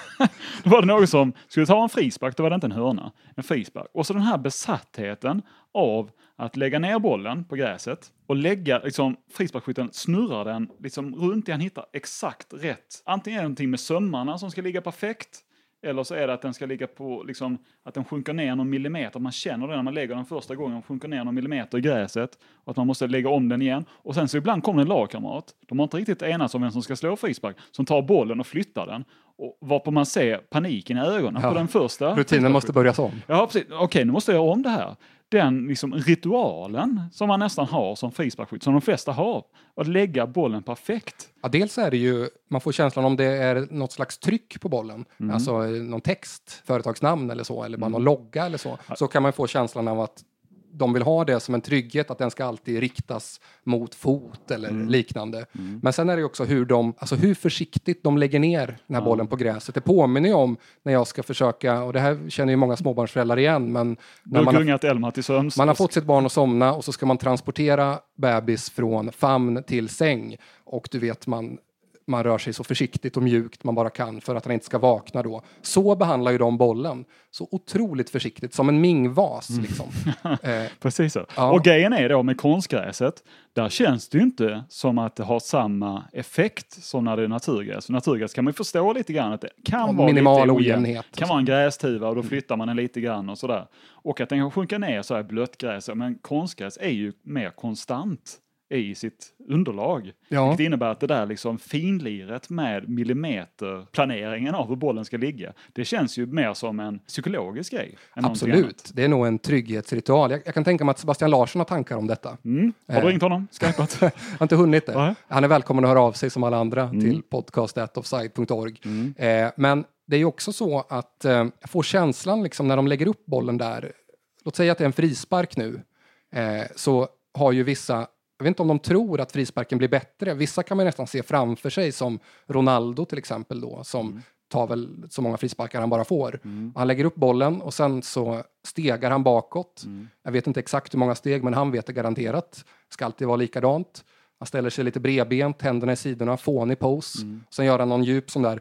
S1: Då var det någon som skulle ta en frispark, då var det inte en hörna, en frispark. Och så den här besattheten av att lägga ner bollen på gräset och lägga, liksom, frisparkskytten snurrar den liksom runt det han hittar exakt rätt. Antingen är det någonting med sömmarna som ska ligga perfekt, eller så är det att den ska ligga på, liksom, att den sjunker ner någon millimeter. Man känner det när man lägger den första gången, den sjunker ner någon millimeter i gräset. Och att man måste lägga om den igen. Och sen så ibland kommer en lagkamrat. De har inte riktigt enats om vem som ska slå frispark. Som tar bollen och flyttar den. Och varpå man ser paniken i ögonen ja. på den första.
S2: Rutinen måste börjas om.
S1: Ja, precis. Okej, nu måste jag göra om det här. Den liksom, ritualen som man nästan har som frisparksskytt, som de flesta har. Att lägga bollen perfekt.
S2: Ja, dels är det ju, man får känslan om det är något slags tryck på bollen. Mm. Alltså någon text, företagsnamn eller så. Eller bara mm. någon logga eller så. Så kan man få känslan av att de vill ha det som en trygghet, att den ska alltid riktas mot fot eller mm. liknande. Mm. Men sen är det också hur de, alltså hur försiktigt de lägger ner den här ja. bollen på gräset. Det påminner ju om när jag ska försöka, och det här känner ju många småbarnsföräldrar igen, men när man, har,
S1: Elma till söms.
S2: man har fått sitt barn att somna och så ska man transportera bebis från famn till säng. Och du vet, man man rör sig så försiktigt och mjukt man bara kan för att han inte ska vakna då. Så behandlar ju de bollen. Så otroligt försiktigt, som en mingvas mm. liksom.
S1: eh, Precis så. Ja. Och grejen är då med konstgräset, där känns det ju inte som att det har samma effekt som när det är naturgräs. Och naturgräs kan man ju förstå lite grann att det kan ja, vara
S2: minimal
S1: lite
S2: ojämnhet.
S1: Det kan vara en grästuva och då flyttar man den lite grann och sådär. Och att den kan sjunka ner så här blötgräs. Men konstgräs är ju mer konstant i sitt underlag.
S2: Ja.
S1: Vilket innebär att det där liksom finliret med millimeterplaneringen av hur bollen ska ligga, det känns ju mer som en psykologisk grej.
S2: Absolut. Det är nog en trygghetsritual. Jag, jag kan tänka mig att Sebastian Larsson har tankar om detta.
S1: Mm. Har du ringt honom? Skypat?
S2: Jag har inte hunnit det. Ja. Han är välkommen att höra av sig som alla andra mm. till podcast at offside punkt org. Mm. Eh, men det är ju också så att eh, jag får känslan liksom när de lägger upp bollen där. Låt säga att det är en frispark nu. Eh, så har ju vissa, jag vet inte om de tror att frisparken blir bättre. Vissa kan man nästan se framför sig, som Ronaldo till exempel då, som mm. tar väl så många frisparkar han bara får. Mm. Han lägger upp bollen och sen så stegar han bakåt. Mm. Jag vet inte exakt hur många steg, men han vet det garanterat. Ska alltid vara likadant. Han ställer sig lite bredbent, händerna i sidorna, fånig pose. Mm. Sen gör han någon djup som där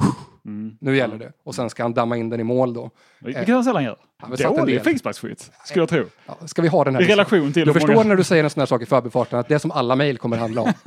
S2: Mm. Nu gäller det. Och sen ska han damma in den i mål då.
S1: Vilket han sällan gör. Dålig frisparksskytt, skulle jag tro.
S2: Ja, ska vi ha den här
S1: i relation till
S2: du förstår
S1: många...
S2: när du säger en sån här sak i förbifarten att det är som alla mejl kommer handla om.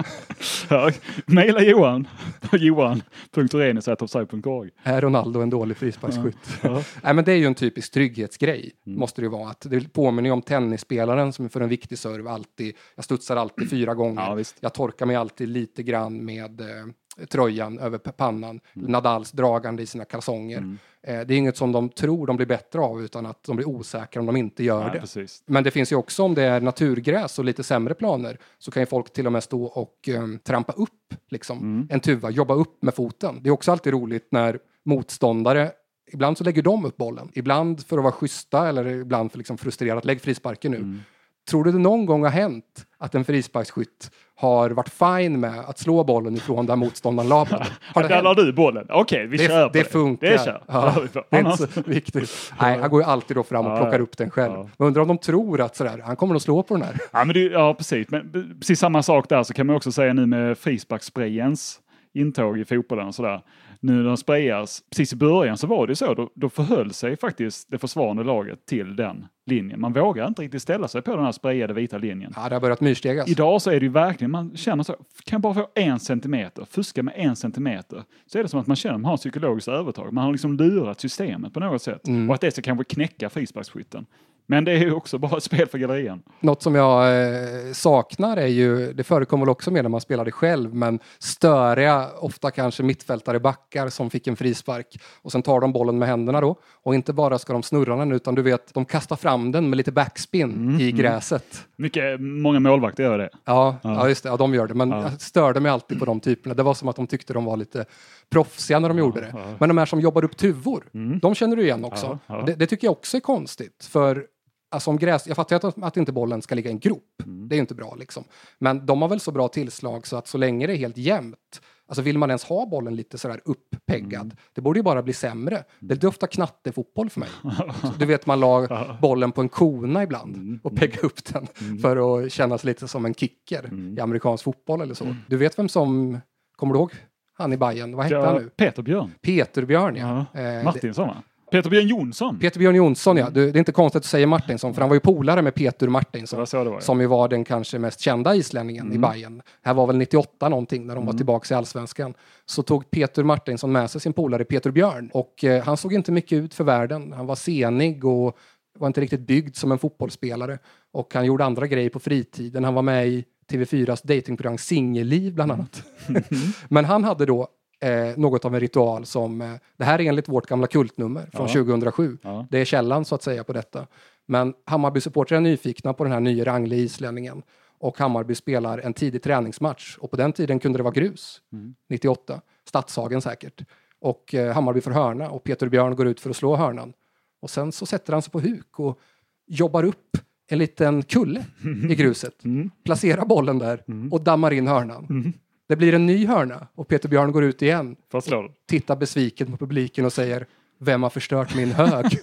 S1: Ja, mejla Johan på johan punkt orenius snabel-a offside punkt org.
S2: Är Ronaldo en dålig frisparksskytt? Ja. Ja. Nej, men det är ju en typisk trygghetsgrej. Mm. Måste det ju vara. Att det påminner om tennisspelaren som för en viktig serv alltid. Jag studsar alltid fyra gånger. Ja, jag torkar mig alltid lite grann med eh, tröjan över pannan. Mm. Nadals dragande i sina kalsonger. Mm. Eh, det är inget som de tror de blir bättre av utan att de blir osäkra om de inte gör ja, det. Precis. Men det finns ju också om det är naturgräs och lite sämre planer så kan ju folk till och med stå och eh, trampa upp liksom, mm. en tuva, jobba upp med foten. Det är också alltid roligt när motståndare, ibland så lägger de upp bollen. Ibland för att vara schyssta eller ibland för liksom frustrerat, lägg frisparken nu. Mm. Tror du det någon gång har hänt att en frisparksskytt har varit fine med att slå bollen ifrån där motståndaren la bollen? Har det
S1: där la du bollen? Okej, okay, vi
S2: det,
S1: kör på
S2: det.
S1: Det
S2: funkar.
S1: Det, kör.
S2: Ja, det är inte så viktigt. Nej, han går ju alltid då fram och plockar upp den själv. Ja. Men undrar om de tror att sådär, han kommer att slå på den här.
S1: Ja, men det, ja precis. Men precis samma sak där så kan man också säga nu med frisparkssprayens intåg i fotbollen och sådär. Nu när de sprayas, precis i början så var det så, då, då förhöll sig faktiskt det försvarande laget till den linjen. Man vågar inte riktigt ställa sig på den här sprayade vita linjen.
S2: Ja, det har börjat myrstegas.
S1: Idag så är det ju verkligen, man känner så, kan jag bara få en centimeter, fuska med en centimeter, så är det som att man känner att man har psykologiskt övertag. Man har liksom lurat systemet på något sätt. Mm. Och att det ska kanske knäcka frisparksskytten. Men det är ju också bara ett spel för gallerien.
S2: Något som jag eh, saknar är ju, det förekommer väl också med när man spelade själv, men störiga, ofta kanske mittfältare backar som fick en frispark. Och sen tar de bollen med händerna då. Och inte bara ska de snurra den, utan du vet, de kastar fram den med lite backspin mm, i gräset.
S1: Mm. Mycket, många målvakter gör det.
S2: Ja, ja. ja just det, ja, de gör det. Men ja. Jag störde mig alltid på de typerna. Det var som att de tyckte de var lite proffsiga när de ja, gjorde det. Ja. Men de här som jobbar upp tuvor, mm. de känner du igen också. Ja, ja. Det, det tycker jag också är konstigt, för alltså om gräs, jag fattar att, att inte bollen ska ligga i en grop. Mm. Det är inte bra liksom. Men de har väl så bra tillslag så att så länge det är helt jämnt. Alltså vill man ens ha bollen lite sådär uppeggad. Mm. Det borde ju bara bli sämre. Mm. Det är doftar knattefotboll för mig. Du vet man la bollen på en kona ibland. Mm. Och pegga upp den. Mm. För att kännas lite som en kicker. Mm. I amerikansk fotboll eller så. Mm. Du vet vem som, kommer du ihåg? Han i Bayern, vad hette ja, han nu?
S1: Peter Björn.
S2: Peter Björn, ja.
S1: ja. Eh, Martinsson va? Peter Björn Jonsson.
S2: Peter Björn Jonsson, ja. Du, det är inte konstigt att du säger Martinsson, för han var ju polare med Peter Martinsson.
S1: Det var, ja.
S2: Som ju var den kanske mest kända islänningen mm. i Bayern. Här var väl nittioåtta någonting när de mm. var tillbaka i Allsvenskan. Så tog Peter Martinsson med sig sin polare Peter Björn. Och eh, han såg inte mycket ut för världen. Han var senig och var inte riktigt byggd som en fotbollsspelare. Och han gjorde andra grejer på fritiden. Han var med i T V fyras datingprogram Singelliv bland annat. Mm. Men han hade då Eh, något av en ritual som, eh, det här är enligt vårt gamla kultnummer från ja. tjugohundrasju. Ja. Det är källan så att säga på detta. Men Hammarby-supportrar är nyfikna på den här nya rangliga islänningen. Och Hammarby spelar en tidig träningsmatch. Och på den tiden kunde det vara grus. Mm. nittioåtta. Stadshagen säkert. Och eh, Hammarby får hörna. Och Peter Björn går ut för att slå hörnan. Och sen så sätter han sig på huk och jobbar upp en liten kulle i gruset. Mm. Placerar bollen där mm. och dammar in hörnan. Mm. Det blir en ny hörna och Peter Björn går ut igen. Och tittar besviken på publiken och säger: vem har förstört min hög?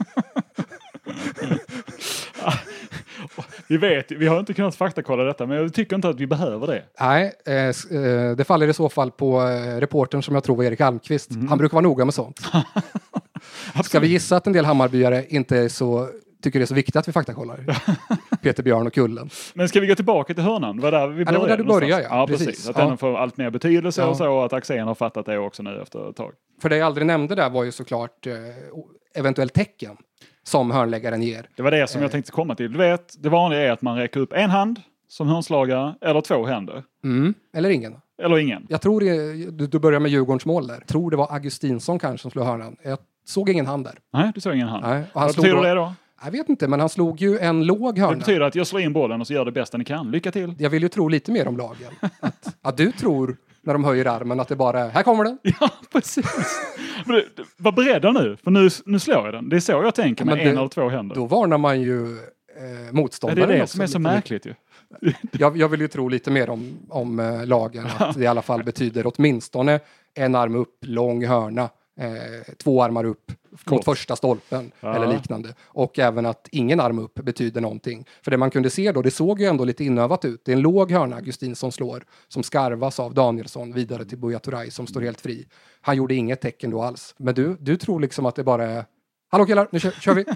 S1: Vi vet, vi har inte kunnat faktakolla detta, men jag tycker inte att vi behöver det.
S2: Nej, eh, det faller i så fall på eh, reportern som jag tror var Erik Almqvist. Mm. Han brukar vara noga med sånt. Ska vi gissa att en del Hammarbyare inte är så, tycker det är så viktigt att vi faktakollar Peter Björn och kullen.
S1: Men ska vi gå tillbaka till hörnan? Det var där vi började.
S2: Ja, det var där du började, ja.
S1: Ja, precis. precis. Att ja. den får allt mer betydelse ja. och så, och att Axén har fattat det också nu efter ett tag.
S2: För det jag aldrig nämnde där var ju såklart eh, eventuellt tecken som hörnläggaren ger.
S1: Det var det som jag tänkte komma till. Du vet, det vanliga är att man räcker upp en hand som hörnslagare eller två händer.
S2: Mm. Eller ingen.
S1: Eller ingen.
S2: Jag tror det, du, du börjar med Djurgårdens mål där. Jag tror det var Augustinsson kanske som slog hörnan. Jag såg ingen hand där.
S1: Nej, du såg ingen hand.
S2: Nej. Och han
S1: Vad betyder
S2: då,
S1: det då?
S2: Jag vet inte, men han slog ju en låg hörna.
S1: Det betyder att jag slår in bollen och så gör det bästa ni kan. Lycka till.
S2: Jag vill ju tro lite mer om lagen. Att, att du tror när de höjer armen att det bara är, här kommer den.
S1: Ja, precis. Men du, var beredda nu, för nu, nu slår jag den. Det är så jag tänker med ja, en eller två händer.
S2: Då varnar man ju eh, motståndaren.
S1: Ja, det är det som är så märkligt ju.
S2: jag, jag vill ju tro lite mer om, om eh, lagen. Att det i alla fall betyder åtminstone en arm upp, lång hörna. eh, två armar upp mot första stolpen
S1: Ja.
S2: eller liknande. Och även att ingen arm upp betyder någonting. För det man kunde se då, det såg ju ändå lite inövat ut. Det är en låg hörna Augustinsson slår som skarvas av Danielsson vidare till Buya Turay som står helt fri. Han gjorde inget tecken då alls. Men du, du tror liksom att det bara är hallå killar, nu kör, kör vi.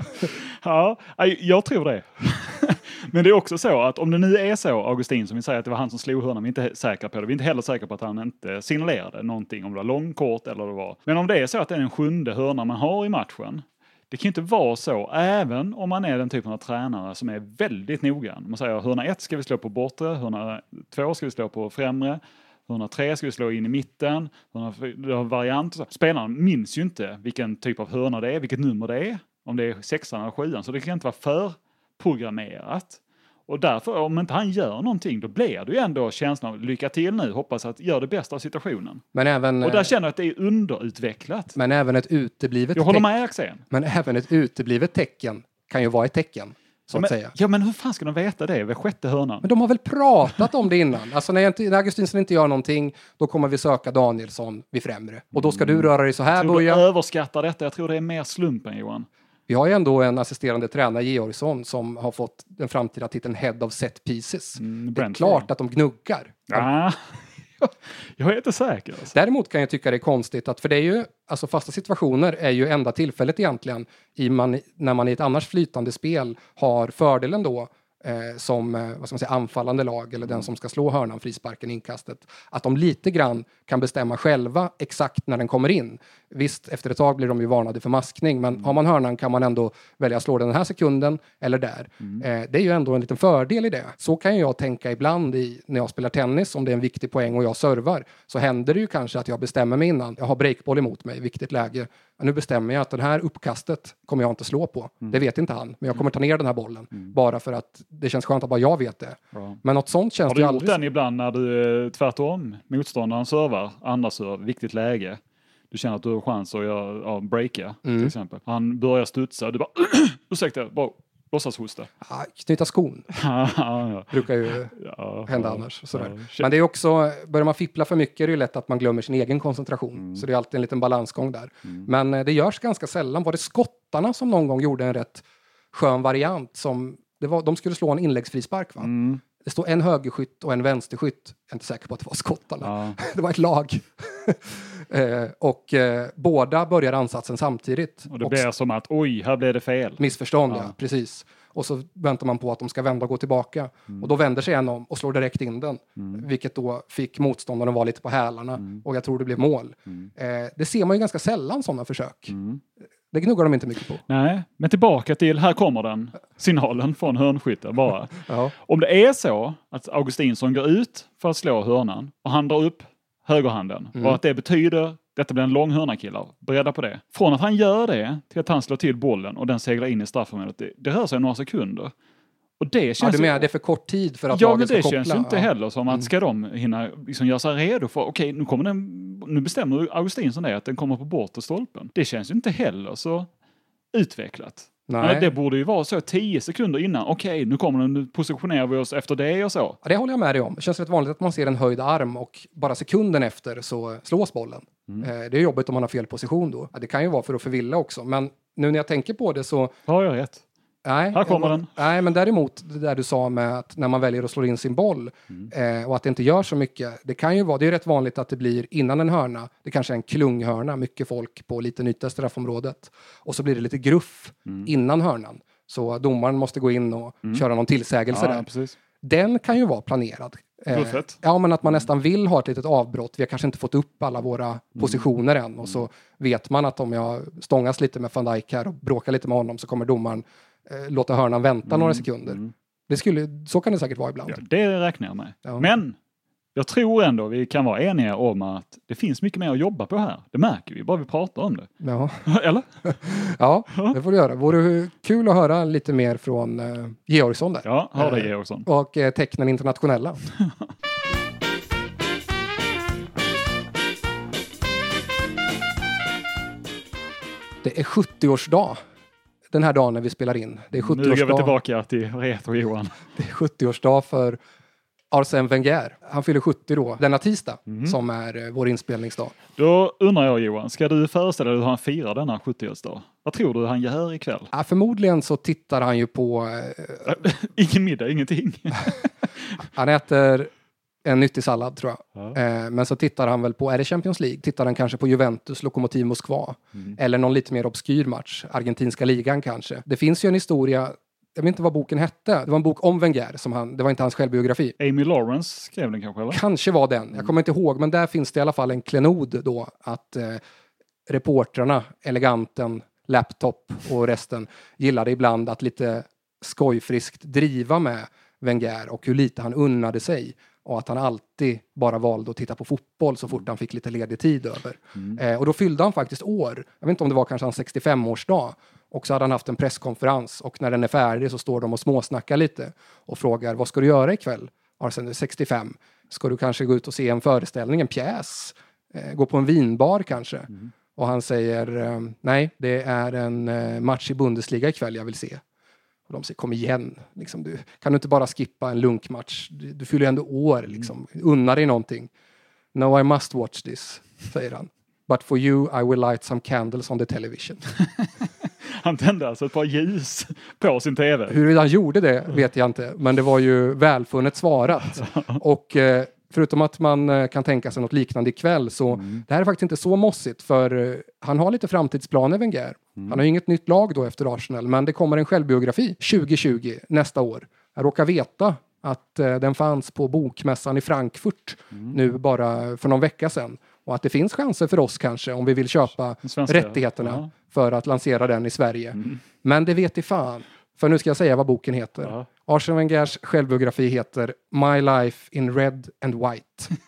S1: Ja, jag tror det. Men det är också så att om det nu är så, Augustin, som vi säger att det var han som slog hörnan, vi är inte säkra på det. Vi är inte heller säkra på att han inte signalerade någonting, om det var lång, kort eller det var. Men om det är så att det är den sjunde hörnan man har i matchen, det kan ju inte vara så, även om man är den typen av tränare som är väldigt noggrann. Man säger hörna ett ska vi slå på bortre, hörna två ska vi slå på främre, hörna tre ska vi slå in i mitten, hörna variant. Spelarna minns ju inte vilken typ av hörna det är, vilket nummer det är, om det är sexan eller sjuan, så det kan inte vara för programmerat. Och därför, om inte han gör någonting, då blir det ju ändå känslan av lycka till nu, hoppas att gör det bästa av situationen.
S2: Men även,
S1: och där känner jag att det är underutvecklat.
S2: Men även ett uteblivet
S1: jag håller
S2: teck-
S1: med Axén.
S2: Men även ett uteblivet tecken kan ju vara ett tecken, så
S1: ja,
S2: att
S1: men,
S2: säga.
S1: Ja, men hur fan ska de veta det vid sjätte hörnan?
S2: Men de har väl pratat om det innan. Alltså när, inte, när Augustinsson inte gör någonting, då kommer vi söka Danielsson vid främre. Och då ska du röra dig så här,
S1: Jag tror
S2: Buya.
S1: du överskattar detta. Jag tror det är mer slumpen, Johan.
S2: Vi har ju ändå en assisterande tränare, Georgsson, som har fått den framtida titeln Head of Set Pieces.
S1: Mm,
S2: det är klart att de gnuggar.
S1: Ja. Jag är inte säker. Alltså.
S2: Däremot kan jag tycka det är konstigt att, för det är ju, alltså fasta situationer är ju enda tillfället egentligen i man, när man i ett annars flytande spel har fördelen då eh, som eh, vad ska man säga, anfallande lag eller den som ska slå hörnan, frisparken, inkastet, att de lite grann kan bestämma själva exakt när den kommer in. Visst, efter ett tag blir de ju varnade för maskning, men mm. har man hörnan kan man ändå välja att slå den här sekunden eller där. Mm. Eh, det är ju ändå en liten fördel i det. Så kan jag tänka ibland i, när jag spelar tennis, om det är en viktig poäng och jag servar, så händer det ju kanske att jag bestämmer mig innan. Jag har breakboll emot mig, viktigt läge. Nu bestämmer jag att det här uppkastet kommer jag inte slå på. Mm. Det vet inte han, men jag kommer ta ner den här bollen. Mm. Bara för att det känns skönt att bara jag vet det. Ja. Men något sånt känns
S1: det ju
S2: aldrig.
S1: Har du gjort den ibland när du tvärtom, motståndaren servar, andra servar, viktigt läge. Du känner att du har chans att göra, ja, breaka, mm. till exempel. Han börjar studsa och du bara, ursäkta, bara låtsas hosta.
S2: Ja, knyta skon.
S1: ja, ja.
S2: Brukar ju
S1: ja,
S2: hända
S1: ja,
S2: annars. Sådär.
S1: Ja,
S2: men det är också, börjar man fippla för mycket är det ju lätt att man glömmer sin egen koncentration.
S1: Mm.
S2: Så det är alltid en liten balansgång där.
S1: Mm.
S2: Men eh, det görs ganska sällan. Var det skottarna som någon gång gjorde en rätt skön variant som, det var, de skulle slå en inläggsfrispark va? Mm. Det står en högerskytt och en vänsterskytt. Jag är inte säker på att det var skottarna. Ja. Det var ett lag. eh, och eh, båda börjar ansatsen samtidigt.
S1: Och det blir som att, oj, här blev det fel.
S2: Missförstånd, ja.
S1: ja.
S2: Precis. Och så väntar man på att de ska vända och gå tillbaka. Mm. Och då vänder sig en om och slår direkt in den. Mm. Vilket då fick motståndaren att vara lite på hälarna. Mm. Och jag tror det blev mål. Mm. Eh, det ser man ju ganska sällan sådana försök. Mm. Det gnuggar de inte mycket på.
S1: Nej, men tillbaka till, här kommer den signalen från hörnskytten bara. ja. Om det är så att Augustinsson går ut för att slå hörnan och han drar upp högerhanden mm. och att det betyder, detta blir en lång hörna killar, beredda på det. Från att han gör det till att han slår till bollen och den seglar in i straffområdet, det, det rör sig några sekunder. Och det känns
S2: ja, du menar
S1: ju,
S2: det är för kort tid för att
S1: ja,
S2: laget
S1: men det
S2: ska koppla.
S1: känns ju inte
S2: ja.
S1: heller som att ska de hinna liksom göra sig redo för, okej, nu kommer den, nu bestämmer Augustinsson det att den kommer på bortre stolpen. Det känns ju inte heller så utvecklat. Nej. Det borde ju vara så tio sekunder innan. Okej, nu kommer den, nu positionerar vi oss efter det och så.
S2: Ja, det håller jag med dig om. Det känns rätt vanligt att man ser en höjd arm och bara sekunden efter så slås bollen. Mm. Det är jobbigt om man har fel position då. Det kan ju vara för att förvilla också. Men nu när jag tänker på det så...
S1: Har jag rätt?
S2: Nej,
S1: här kommer
S2: jag,
S1: den.
S2: Nej, men däremot det där du sa med att när man väljer att slå in sin boll mm. eh, och att det inte gör så mycket. Det kan ju vara, det är rätt vanligt att det blir innan en hörna. Det kanske är en klunghörna, mycket folk på lite yta i straffområdet. Och så blir det lite gruff mm. innan hörnan. Så domaren måste gå in och mm. köra någon tillsägelse
S1: ja,
S2: där.
S1: Precis.
S2: Den kan ju vara planerad. Eh, ja, men att man nästan vill ha ett litet avbrott. Vi har kanske inte fått upp alla våra mm. positioner än. Och så vet man att om jag stångas lite med Van Dijk här och bråkar lite med honom så kommer domaren eh, låta hörnan vänta mm. några sekunder. Mm. Det skulle, så kan det säkert vara ibland.
S1: Ja, det räknar jag med. Ja. Men jag tror ändå vi kan vara eniga om att det finns mycket mer att jobba på här. Det märker vi, bara vi pratar om det.
S2: Ja.
S1: Eller?
S2: Ja, det får du göra. Vore kul att höra lite mer från eh, Georgsson där.
S1: Ja, hör det Georgsson.
S2: Och eh, tecknen internationella. Det är sjuttioårsdag den här dagen när vi spelar in. Det är sjuttioårsdag.
S1: Nu går vi tillbaka till retro Johan.
S2: Det är sjuttioårsdag för Arsène Wenger. Han fyller sjuttio då, denna tisdag, mm. som är eh, vår inspelningsdag.
S1: Då undrar jag, Johan, ska du föreställa dig hur han firar denna sjuttioårsdag? Vad tror du han gör ikväll?
S2: Ja, förmodligen så tittar han ju på...
S1: Eh, Ingen middag, ingenting.
S2: Han äter en nyttig sallad, tror jag.
S1: Ja.
S2: Eh, men så tittar han väl på, är det Champions League? Tittar han kanske på Juventus, Lokomotiv Moskva? Mm. Eller någon lite mer obskyr match. Argentinska ligan kanske. Det finns ju en historia... Jag vet inte vad boken hette. Det var en bok om Wenger. Som han, det var inte hans självbiografi.
S1: Amy Lawrence skrev den kanske, eller?
S2: Kanske var den. Jag kommer inte ihåg. Men där finns det i alla fall en klenod då. Att eh, reportrarna, eleganten, laptop och resten gillade ibland att lite skojfriskt driva med Wenger. Och hur lite han unnade sig. Och att han alltid bara valde att titta på fotboll så fort han fick lite ledig tid över. Mm. Eh, och då fyllde han faktiskt år. Jag vet inte om det var kanske hans sextiofem-årsdag. Och så hade han haft en presskonferens. Och när den är färdig så står de och småsnackar lite. Och frågar, vad ska du göra ikväll? Arsene, sextiofem. Ska du kanske gå ut och se en föreställning, en pjäs? Eh, gå på en vinbar kanske? Mm. Och han säger, eh, nej, det är en eh, match i Bundesliga ikväll jag vill se. Och de säger, kom igen. Liksom, du, kan du inte bara skippa en lunkmatch? Du, du fyller ändå år. Liksom. Unna dig någonting. No, I must watch this, säger han. But for you, I will light some candles on the television.
S1: Han tände alltså ett par ljus på sin tv.
S2: Hur han gjorde det vet jag inte. Men det var ju välfunnet svarat. Och eh, förutom att man eh, kan tänka sig något liknande ikväll. Så mm. det här är faktiskt inte så mossigt. För eh, han har lite framtidsplaner, Wenger. Mm. Han har ju inget nytt lag då efter Arsenal. Men det kommer en självbiografi tjugo tjugo nästa år. Jag råkar veta att eh, den fanns på bokmässan i Frankfurt. Mm. Nu bara för någon vecka sedan. Och att det finns chanser för oss kanske om vi vill köpa Svenska, rättigheterna ja. för att lansera den i Sverige. Mm. Men det vet i fan. För nu ska jag säga vad boken heter. Ja. Arsene Wengers självbiografi heter My Life in Red and White.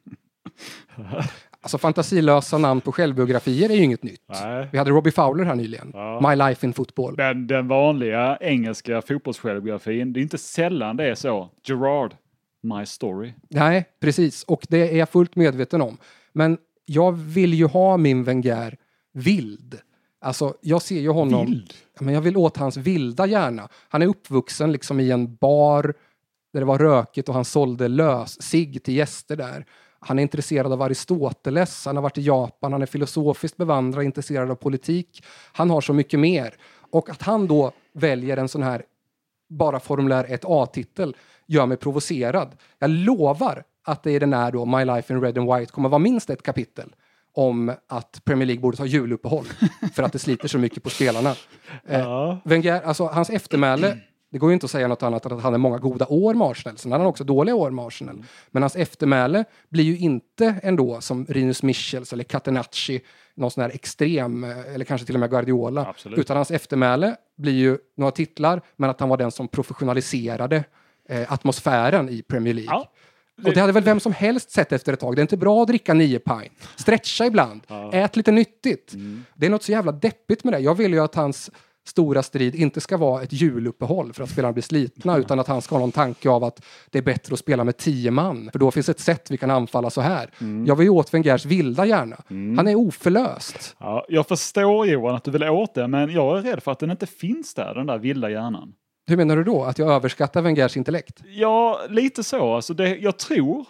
S2: Alltså fantasilösa namn på självbiografier är ju inget nytt. Nej. Vi hade Robbie Fowler här nyligen. Ja. My Life in Football.
S1: Men den vanliga engelska fotbollssjälvbiografin, det är inte sällan det är så. Gerard, My Story.
S2: Nej, precis. Och det är jag fullt medveten om. Men jag vill ju ha min Wenger vild. Alltså, jag ser ju honom...
S1: Vild?
S2: Men jag vill åt hans vilda hjärna. Han är uppvuxen liksom i en bar där det var rökigt och han sålde lös cigg till gäster där. Han är intresserad av Aristoteles. Han har varit i Japan. Han är filosofiskt bevandrad, intresserad av politik. Han har så mycket mer. Och att han då väljer en sån här bara formulär ett A-titel gör mig provocerad. Jag lovar att det är den här då, My Life in Red and White, kommer vara minst ett kapitel om att Premier League borde ta juluppehåll för att det sliter så mycket på spelarna. Ja. Eh, Wenger, alltså hans eftermäle, det går ju inte att säga något annat än att han har många goda år med Arsenal. Sen har han också dåliga år med Arsenal. Mm. Men hans eftermäle blir ju inte ändå som Rinus Michels eller Catenacci, någon sån här extrem, eller kanske till och med Guardiola. Absolut. Utan hans eftermäle blir ju några titlar, men att han var den som professionaliserade eh, atmosfären i Premier League. Ja. Och det hade väl vem som helst sett efter ett tag. Det är inte bra att dricka nio pint. Stretcha ibland. Ja. Ät lite nyttigt. Mm. Det är något så jävla deppigt med det. Jag vill ju att hans stora strid inte ska vara ett juluppehåll för att spelarna blir slitna, mm. utan att han ska ha någon tanke av att det är bättre att spela med tio man. För då finns ett sätt vi kan anfalla så här. Mm. Jag vill ju åt Wengers vilda hjärna. Mm. Han är oförlöst. Ja,
S1: jag förstår, Johan, att du vill åt det, men jag är rädd för att den inte finns där, den där vilda hjärnan.
S2: Hur menar du då? Att jag överskattar Wengers intellekt?
S1: Ja, lite så. Alltså det, jag tror,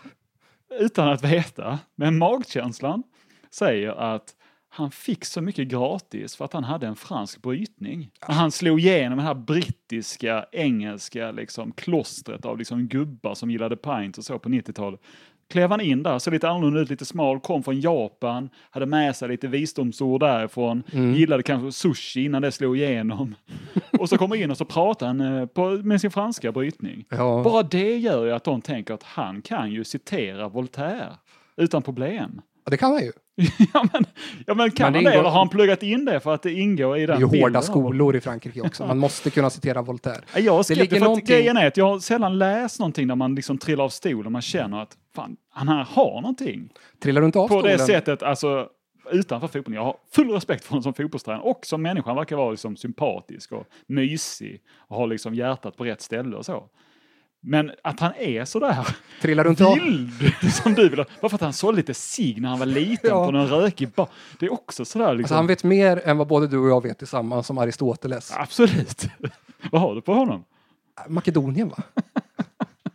S1: utan att veta, men magkänslan säger att han fick så mycket gratis för att han hade en fransk brytning. Ja. Han slog igenom det här brittiska, engelska liksom, klostret av liksom, gubbar som gillade pints och så på nittiotalet. Klev han in där, så lite annorlunda ut, lite smal, kom från Japan, hade med sig lite visdomsord därifrån, mm. gillade kanske sushi innan det slog igenom. Och så kommer in och så pratar han på, med sin franska brytning. Ja. Bara det gör ju att de tänker att han kan ju citera Voltaire utan problem.
S2: Ja, det kan han ju.
S1: ja, men, ja, men kan men det han det? Ingår... Eller har han pluggat in det för att det ingår i den bilden?
S2: Det är ju hårda skolor i Frankrike också. Man måste kunna citera Voltaire.
S1: Ja, jag skrev det, det för någonting... att grejen är att jag har sällan läst någonting där man liksom trillar av stolen och man känner att fan, han här har någonting.
S2: Trillar du inte av
S1: på
S2: stolen?
S1: Det sättet, alltså utanför fotbollen. Jag har full respekt för honom som fotbollstränare och som människa. Han verkar vara liksom sympatisk och mysig och har liksom hjärtat på rätt ställe och så. Men att han är sådär
S2: trillar runt
S1: vild som du vill. Bara för att han såg lite sig när han var liten ja. på någon rökig bar. Det är också sådär liksom.
S2: Alltså han vet mer än vad både du och jag vet tillsammans som Aristoteles.
S1: Absolut. Vad har du på honom?
S2: Makedonien, va?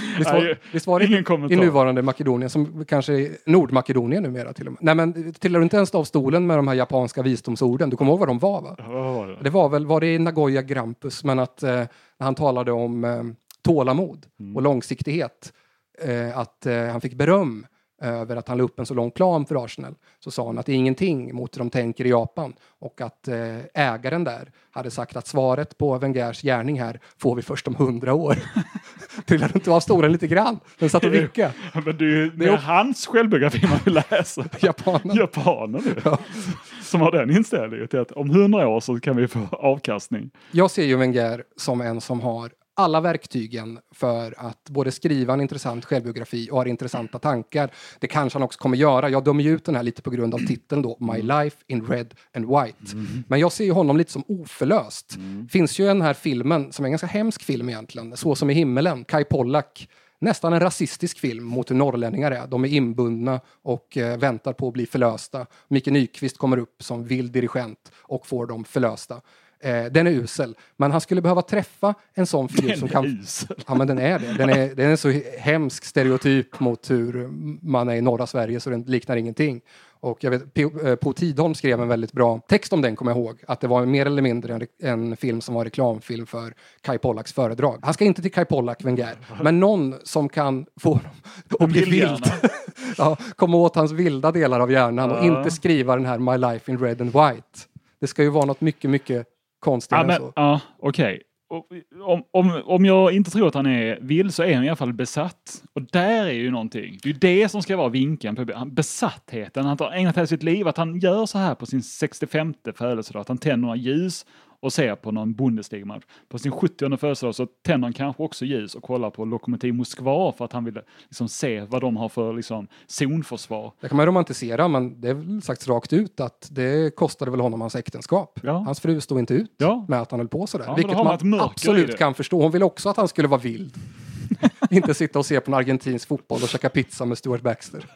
S2: Visst var, visst var det
S1: Ingen kommentar.
S2: i nuvarande Makedonien, som kanske är Nordmakedonien numera till och med. Nej, men trillar du inte ens av stolen med de här japanska visdomsorden? Du kommer ihåg vad de var, va?
S1: Ja, vad var det?
S2: Det var väl, var det i Nagoya Grampus, men att eh, han talade om eh, tålamod mm. och långsiktighet. Eh, att eh, han fick beröm över att han la upp en så lång plan för Arsenal. Så sa han att det är ingenting mot hur de tänker i Japan. Och att eh, ägaren där hade sagt att svaret på Wengers gärning här får vi först om hundra år. Trillar du inte av stolen lite grann? Den satt och vickade.
S1: Men det är ju det är hans självbiografi man vill läsa.
S2: Japanen.
S1: Japaner nu.
S2: Ja.
S1: Som har den inställningen till att om hundra år så kan vi få avkastning.
S2: Jag ser ju Wenger som en som har alla verktygen för att både skriva en intressant självbiografi och ha intressanta tankar. Det kanske han också kommer göra. Jag dömer ju ut den här lite på grund av titeln då. My Life in Red and White. Mm. Men jag ser ju honom lite som oförlöst. Mm. Finns ju den här filmen som är en ganska hemsk film egentligen. Så som i himmelen. Kai Pollak. Nästan en rasistisk film mot hur norrlänningar är. De är inbundna och eh, väntar på att bli förlösta. Micke Nyqvist kommer upp som vild dirigent och får dem förlösta. Eh, den är usel. Men han skulle behöva träffa en sån figur
S1: den
S2: som kan...
S1: Usel.
S2: Ja, men den är det. Den är, den är så hemsk stereotyp mot hur man är i norra Sverige så den liknar ingenting. Och jag vet, P- Po Tidholm skrev en väldigt bra text om den, kommer jag ihåg. Att det var mer eller mindre en, en film som var reklamfilm för Kai Pollaks föredrag. Han ska inte till Kai Pollak, Wenger. Men någon som kan få honom att bli vild. Ja, komma åt hans vilda delar av hjärnan och inte skriva den här My Life in Red and White. Det ska ju vara något mycket, mycket konstigare
S1: ja, men,
S2: än så.
S1: Ja, okej. Okay. Om, om, om jag inte tror att han är vild så är han i alla fall besatt. Och där är ju någonting. Det är ju det som ska vara vinkeln på besattheten. Han har ägnat hela sitt liv att han gör så här på sin sextiofemte födelsedag. Att han tänder några ljus och ser på någon Bundesliga-match. På sin sjuttionde födelsedag så tänder han kanske också ljus och kollar på Lokomotiv Moskva för att han vill liksom se vad de har för liksom zonförsvar.
S2: Det kan man romantisera, men det är väl sagt rakt ut att det kostade väl honom hans äktenskap. Ja. Hans fru stod inte ut ja. med att han höll på sådär. Ja, vilket man, man absolut kan förstå. Hon ville också att han skulle vara vild. Inte sitta och se på en argentinsk fotboll och käka pizza med Stuart Baxter.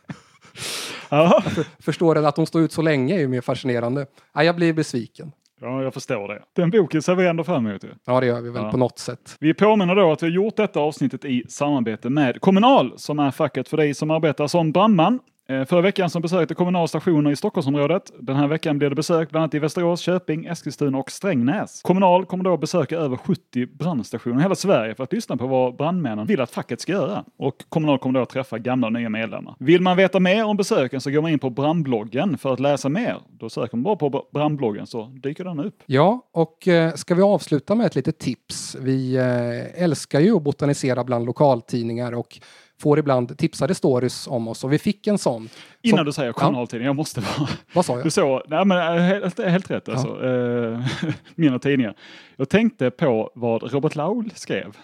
S2: Ja. För, förstår att hon står ut så länge är ju mer fascinerande. Ja, jag blir besviken.
S1: Ja, jag förstår det. Den boken ser vi ändå fram emot.
S2: Ja, det gör vi väl ja. på något sätt.
S1: Vi påminner då att vi har gjort detta avsnittet i samarbete med Kommunal, som är facket för dig som arbetar som brandman. Förra veckan som besökte kommunalstationer i Stockholmsområdet. Den här veckan blir det besök bland annat i Västerås, Köping, Eskilstuna och Strängnäs. Kommunal kommer då besöka över sjuttio brandstationer i hela Sverige för att lyssna på vad brandmännen vill att facket ska göra. Och Kommunal kommer då att träffa gamla och nya medlemmar. Vill man veta mer om besöken så går man in på brandbloggen för att läsa mer. Då söker man bara på brandbloggen så dyker den upp.
S2: Ja, och eh, ska vi avsluta med ett litet tips. Vi eh, älskar ju att botanisera bland lokaltidningar och får ibland tipsade stories om oss och vi fick en sån.
S1: Innan
S2: som,
S1: du säger kommunaltidning, ja. jag måste vara...
S2: Vad sa jag?
S1: Du så, nej men helt, helt rätt alltså. Ja. Eh, mina tidningar. Jag tänkte på vad Robert Laul skrev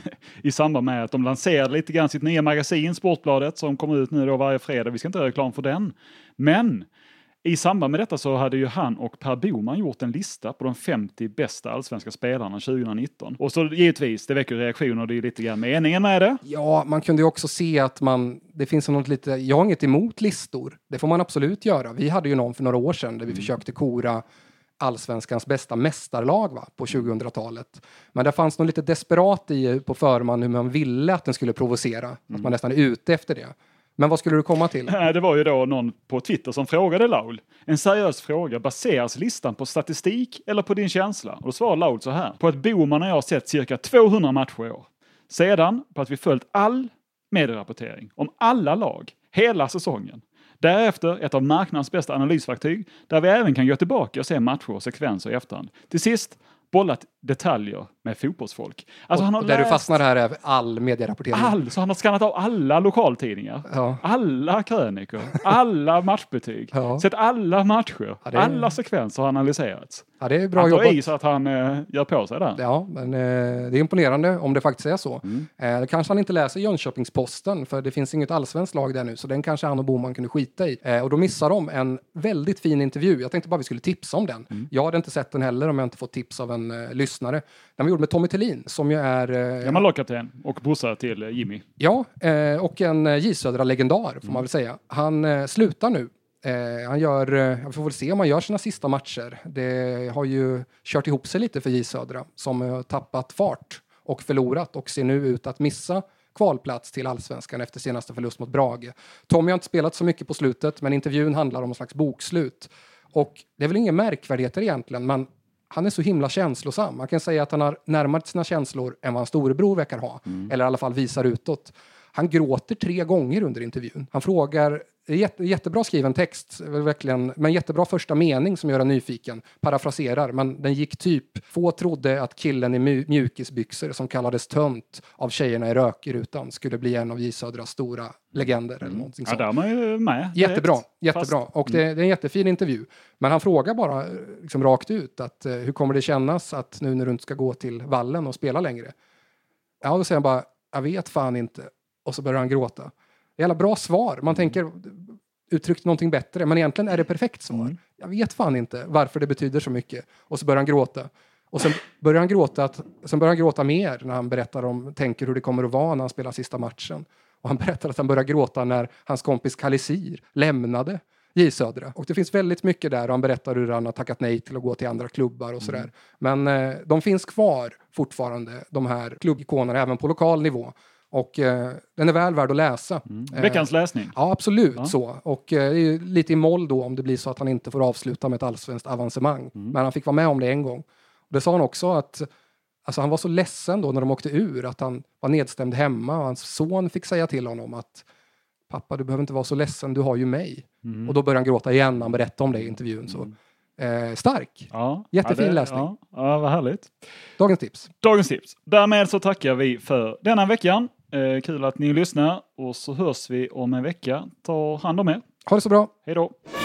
S1: i samband med att de lanserade lite grann sitt nya magasin Sportbladet som kommer ut nu då varje fredag. Vi ska inte göra reklam för den. Men i samband med detta så hade ju han och Per Boman gjort en lista på de femtio bästa allsvenska spelarna tjugonitton. Och så givetvis, det väcker reaktioner och det är lite grann meningen med det.
S2: Ja, man kunde ju också se att man, det finns något lite, jag har inget emot listor. Det får man absolut göra. Vi hade ju någon för några år sedan där vi mm. försökte kora allsvenskans bästa mästarlag va, på tjugohundratalet. Men det fanns något lite desperat i på förman hur man ville att den skulle provocera. Mm. Att man nästan är ute efter det. Men vad skulle du komma till?
S1: Det var ju då någon på Twitter som frågade Laul. En seriös fråga, baseras listan på statistik eller på din känsla? Och då svarade Laul så här. På att Boman och jag har sett cirka tvåhundra matcher i år. Sedan på att vi följt all medierapportering om alla lag, hela säsongen. Därefter ett av marknadens bästa analysverktyg där vi även kan gå tillbaka och se matcher och sekvenser i efterhand. Till sist bollat detaljer med fotbollsfolk. Alltså han har
S2: där
S1: läst...
S2: du fastnar här är all medierapportering.
S1: All, så han har skannat av alla lokaltidningar. Ja. Alla krönikor. Alla matchbetyg. Ja. Sett alla matcher. Ja, är... Alla sekvenser har analyserats.
S2: Ja, det är bra
S1: han tar
S2: jobbat.
S1: i så att han eh, gör på sig där.
S2: Ja, men eh, det är imponerande om det faktiskt är så. Mm. Eh, kanske han inte läser Jönköpingsposten för det finns inget allsvenskt lag där nu så den kanske han och Boman kunde skita i. Eh, och då missar de en väldigt fin intervju. Jag tänkte bara vi skulle tipsa om den. Mm. Jag hade inte sett den heller om jag inte fått tips av en eh, lyssnare. Den var gjord med Tommy Thelin som ju är... Eh,
S1: Gammal lagkapten och brorsa till eh, Jimmy.
S2: Ja, eh, och en eh, J Södra-legendar får mm. man väl säga. Han eh, slutar nu. Eh, han gör, eh, jag får väl se om han gör sina sista matcher. Det har ju kört ihop sig lite för J Södra som har tappat fart och förlorat och ser nu ut att missa kvalplats till allsvenskan efter senaste förlust mot Brage. Tommy har inte spelat så mycket på slutet, men intervjun handlar om en slags bokslut. Och det är väl inga märkvärdigheter egentligen, men han är så himla känslosam. Man kan säga att han har närmat sina känslor än vad en storebror verkar ha. Mm. Eller i alla fall visar utåt. Han gråter tre gånger under intervjun. Han frågar, jätte, jättebra skriven text, verkligen, men jättebra första mening som gör en nyfiken. Parafraserar, men den gick typ. Få trodde att killen i mjukisbyxor som kallades tönt av tjejerna i rökrutan skulle bli en av J Södras stora legender. Mm. Eller någonting sånt.
S1: Ja, där är man ju med.
S2: Jättebra, jättebra. Fast... Och det, det är en jättefin intervju. Men han frågar bara liksom, rakt ut att uh, hur kommer det kännas att nu när du inte ska gå till vallen och spela längre? Ja, då säger han bara, jag vet fan inte. Och så börjar han gråta. Jävla bra svar. Man tänker uttryckt någonting bättre. Men egentligen är det perfekt svar. Mm. Jag vet fan inte varför det betyder så mycket. Och så börjar han gråta. Och sen börjar han gråta, att, sen börjar han gråta mer när han berättar om, tänker hur det kommer att vara när han spelar sista matchen. Och han berättar att han börjar gråta när hans kompis Kalisir lämnade J Södra. Och det finns väldigt mycket där. Och han berättar hur han har tackat nej till att gå till andra klubbar och sådär. Mm. Men eh, de finns kvar fortfarande, de här klubbikonerna, även på lokal nivå. Och eh, den är väl värd att läsa.
S1: Mm. Veckans läsning.
S2: Eh, ja, absolut ja. så. Och eh, det är ju lite i moll då om det blir så att han inte får avsluta med ett allsvenskt avancemang. Mm. Men han fick vara med om det en gång. Och det sa han också att alltså, han var så ledsen då när de åkte ur att han var nedstämd hemma. Och hans son fick säga till honom att pappa, du behöver inte vara så ledsen, du har ju mig. Mm. Och då började han gråta igen när han berättade om det i intervjun. Så. Eh, stark. Ja, Jättefin
S1: ja, det,
S2: läsning.
S1: Ja, ja, vad härligt.
S2: Dagens tips.
S1: Dagens tips. Därmed så tackar vi för denna veckan. Eh, kul att ni lyssnar och så hörs vi om en vecka. Ta hand om er.
S2: Ha det så bra.
S1: Hej då.